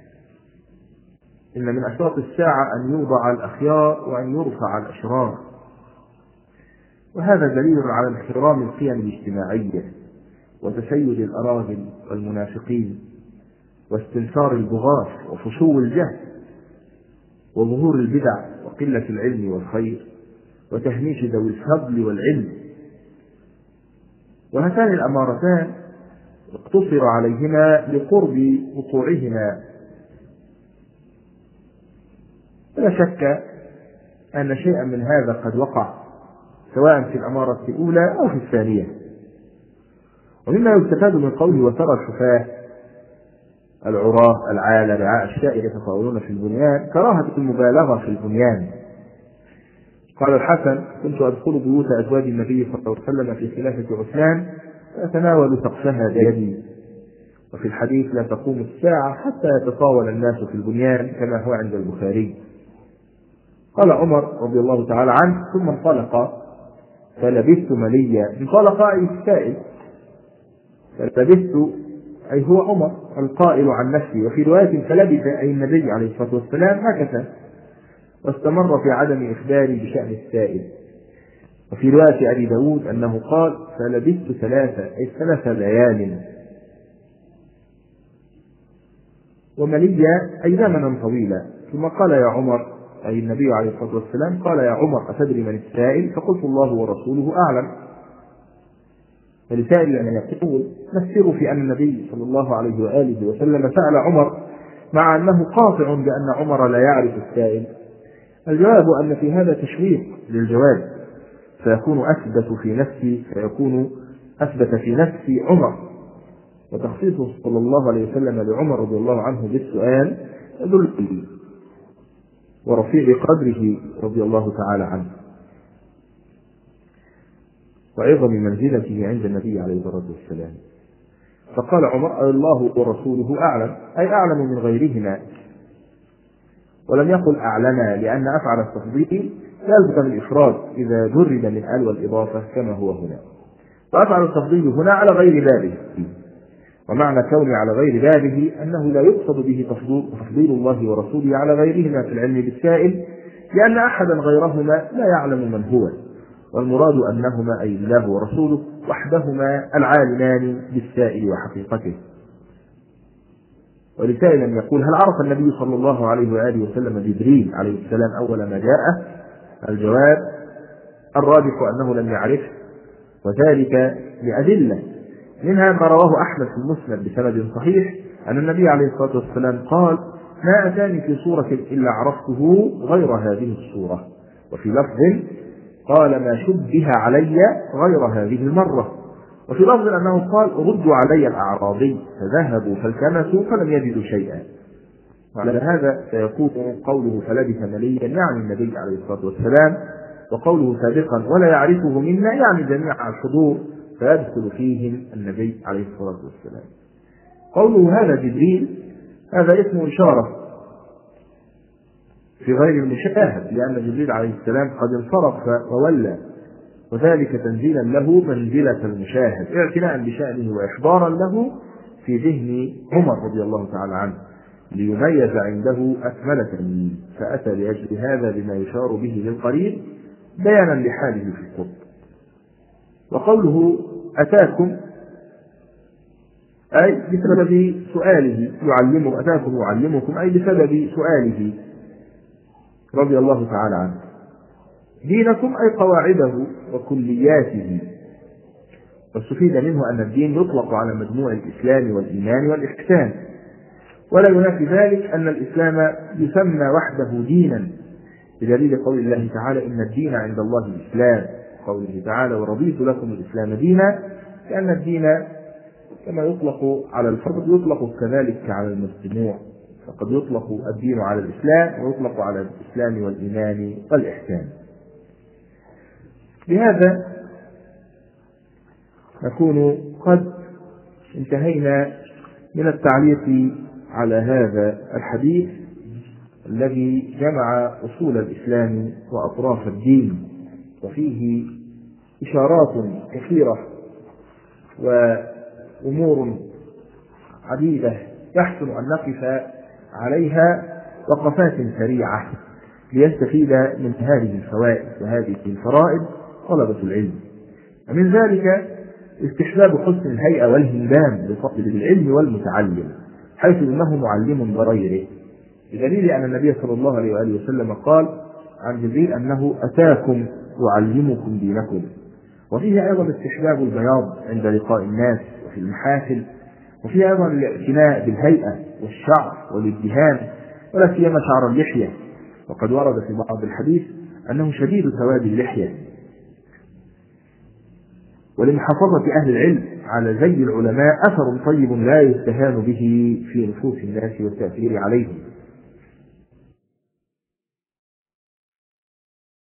S2: إن من أشراط الساعة أن يوضع الأخيار وأن يرفع الأشرار. وهذا دليل على انحرام القيم الاجتماعية وتسيد الأراذل والمنافقين واستنثار البغاة وفشو الجهل وظهور البدع وقلة العلم والخير وتهميش ذوي الفضل والعلم. وهاتان الأمارتان اقتصر عليهما لقرب وقوعهما. لا شك أن شيئا من هذا قد وقع، سواء في الأمارة الأولى أو في الثانية. ومما يستفاد من قوله: وترى الحفاة العراة العالة رعاء الشاء يتطاولون في البنيان، كراهة المبالغة في البنيان. قال الحسن: كنت أدخل بيوت أزواج النبي صلى الله عليه وسلم في خلافة عثمان فأتناول سقفها بيدي. وفي الحديث: لا تقوم الساعة حتى يتطاول الناس في البنيان، كما هو عند البخاري. قال عمر رضي الله تعالى عنه: ثم انطلق فلبثت مليا. انطلق أي السائل، فلبثت أي هو عمر القائل عن نفسه. وفي رواية: فلبث أي النبي عليه الصلاة والسلام مكث، واستمر في عدم إخباري بشأن السائل. وفي رواية أبي داود أنه قال: فلبثت ثلاثة أي ثلاث ليال ومليا أي زمنا طويلا. ثم قال: يا عمر، أي النبي عليه الصلاة والسلام قال: يا عمر أتدري من السائل؟ فقلت: الله ورسوله أعلم. فلسائل أن يقول نفسر في أن النبي صلى الله عليه وآله وسلم سأل عمر مع أنه قاطع بأن عمر لا يعرف السائل. الجواب أن في هذا تشويق للجواب، فيكون أثبت في نفسي فيكون أثبت في نفسي عمر، وتخصيصه صلى الله عليه وسلم لعمر رضي الله عنه بالسؤال يدل به ورفيع قدره رضي الله تعالى عنه وعظم منزلته عند النبي عليه الصلاة والسلام. فقال عمر: الله ورسوله أعلم، أي أعلم من غيرهما، ولم يقل أعلنا، لأن أفعل التفضيل يلزم الإفراد إذا جرد من ال والإضافة كما هو هنا، وأفعل التفضيل هنا على غير بابه، ومعنى كونه على غير بابه أنه لا يقصد به تفضيل الله ورسوله على غيرهما في العلم بالسائل، لأن أحدا غيرهما لا يعلم من هو، والمراد أنهما أي الله ورسوله وحدهما العالمان بالسائل وحقيقته. ولسائل أن يقول: هل عرف النبي صلى الله عليه وآله وسلم جبريل عليه السلام أول ما جاء؟ الجواب: الراجح أنه لم يعرفه، وذلك لأدلة، منها ما رواه أحمد في المسند بسند صحيح أن النبي عليه الصلاة والسلام قال: ما أتاني في صورة إلا عرفته غير هذه الصورة. وفي لفظ قال: ما شبه علي غير هذه المرة. وفي لفظ أنه قال: ردوا علي الأعرابي، فذهبوا فالتمسوا فلم يجدوا شيئا. وعلى هذا سيكون قوله فلبث مليا يعني النبي عليه الصلاة والسلام، وقوله سابقا ولا يعرفه منا يعني جميع الحضور، فيدخل فيهم النبي عليه الصلاة والسلام. قوله هذا جبريل هذا اسم إشارة في غير المشاهد، لأن جبريل عليه السلام قد انصرف وولى، وذلك تنزيلا له منزلة المشاهد، اعتناء بشأنه وإحضارا له في ذهن عمر رضي الله تعالى عنه، ليميز عنده أكمل تمييز، فأتى لأجل هذا بما يشار به للقريب بيانا لحاله في القرب. وقوله أتاكم أي بسبب سؤاله يعلمه، أتاكم يعلمكم أي بسبب سؤاله رضي الله تعالى عنه. دينكم أي قواعده وكلياته، واستفيد منه أن الدين يطلق على مجموع الإسلام والإيمان والإحسان، ولا ينافي ذلك أن الإسلام يسمى وحده دينا، بدليل قول الله تعالى: إن الدين عند الله الإسلام، قوله تعالى: ورضيت لكم الإسلام دينا، لأن الدين كما يطلق على الفرد يطلق كذلك على المجموع، فقد يطلق الدين على الإسلام ويطلق على الإسلام والإيمان والإحسان. بهذا نكون قد انتهينا من التعليق على هذا الحديث الذي جمع أصول الإسلام وأطراف الدين، وفيه إشارات كثيرة وأمور عديدة يحسن أن نقف عليها وقفات سريعة ليستفيد من هذه الفوائد وهذه الفرائض طلبة العلم. ومن ذلك استحباب حسن الهيئة والهندام لطالب العلم والمتعلم، حيث إنه معلم بغيره، بدليل أن النبي صلى الله عليه وآله وسلم قال عن جبريل أنه أتاكم يعلمكم دينكم. وفيه أيضا استحباب البياض عند لقاء الناس وفي المحافل، وفيه أيضا الاعتناء بالهيئة والشعر والادهان، ولا سيما شعر اللحية، وقد ورد في بعض الحديث أنه شديد سواد اللحية. ولمحافظة أهل العلم على زي العلماء أثر طيب لا يستهان به في نفوس الناس والتأثير عليهم،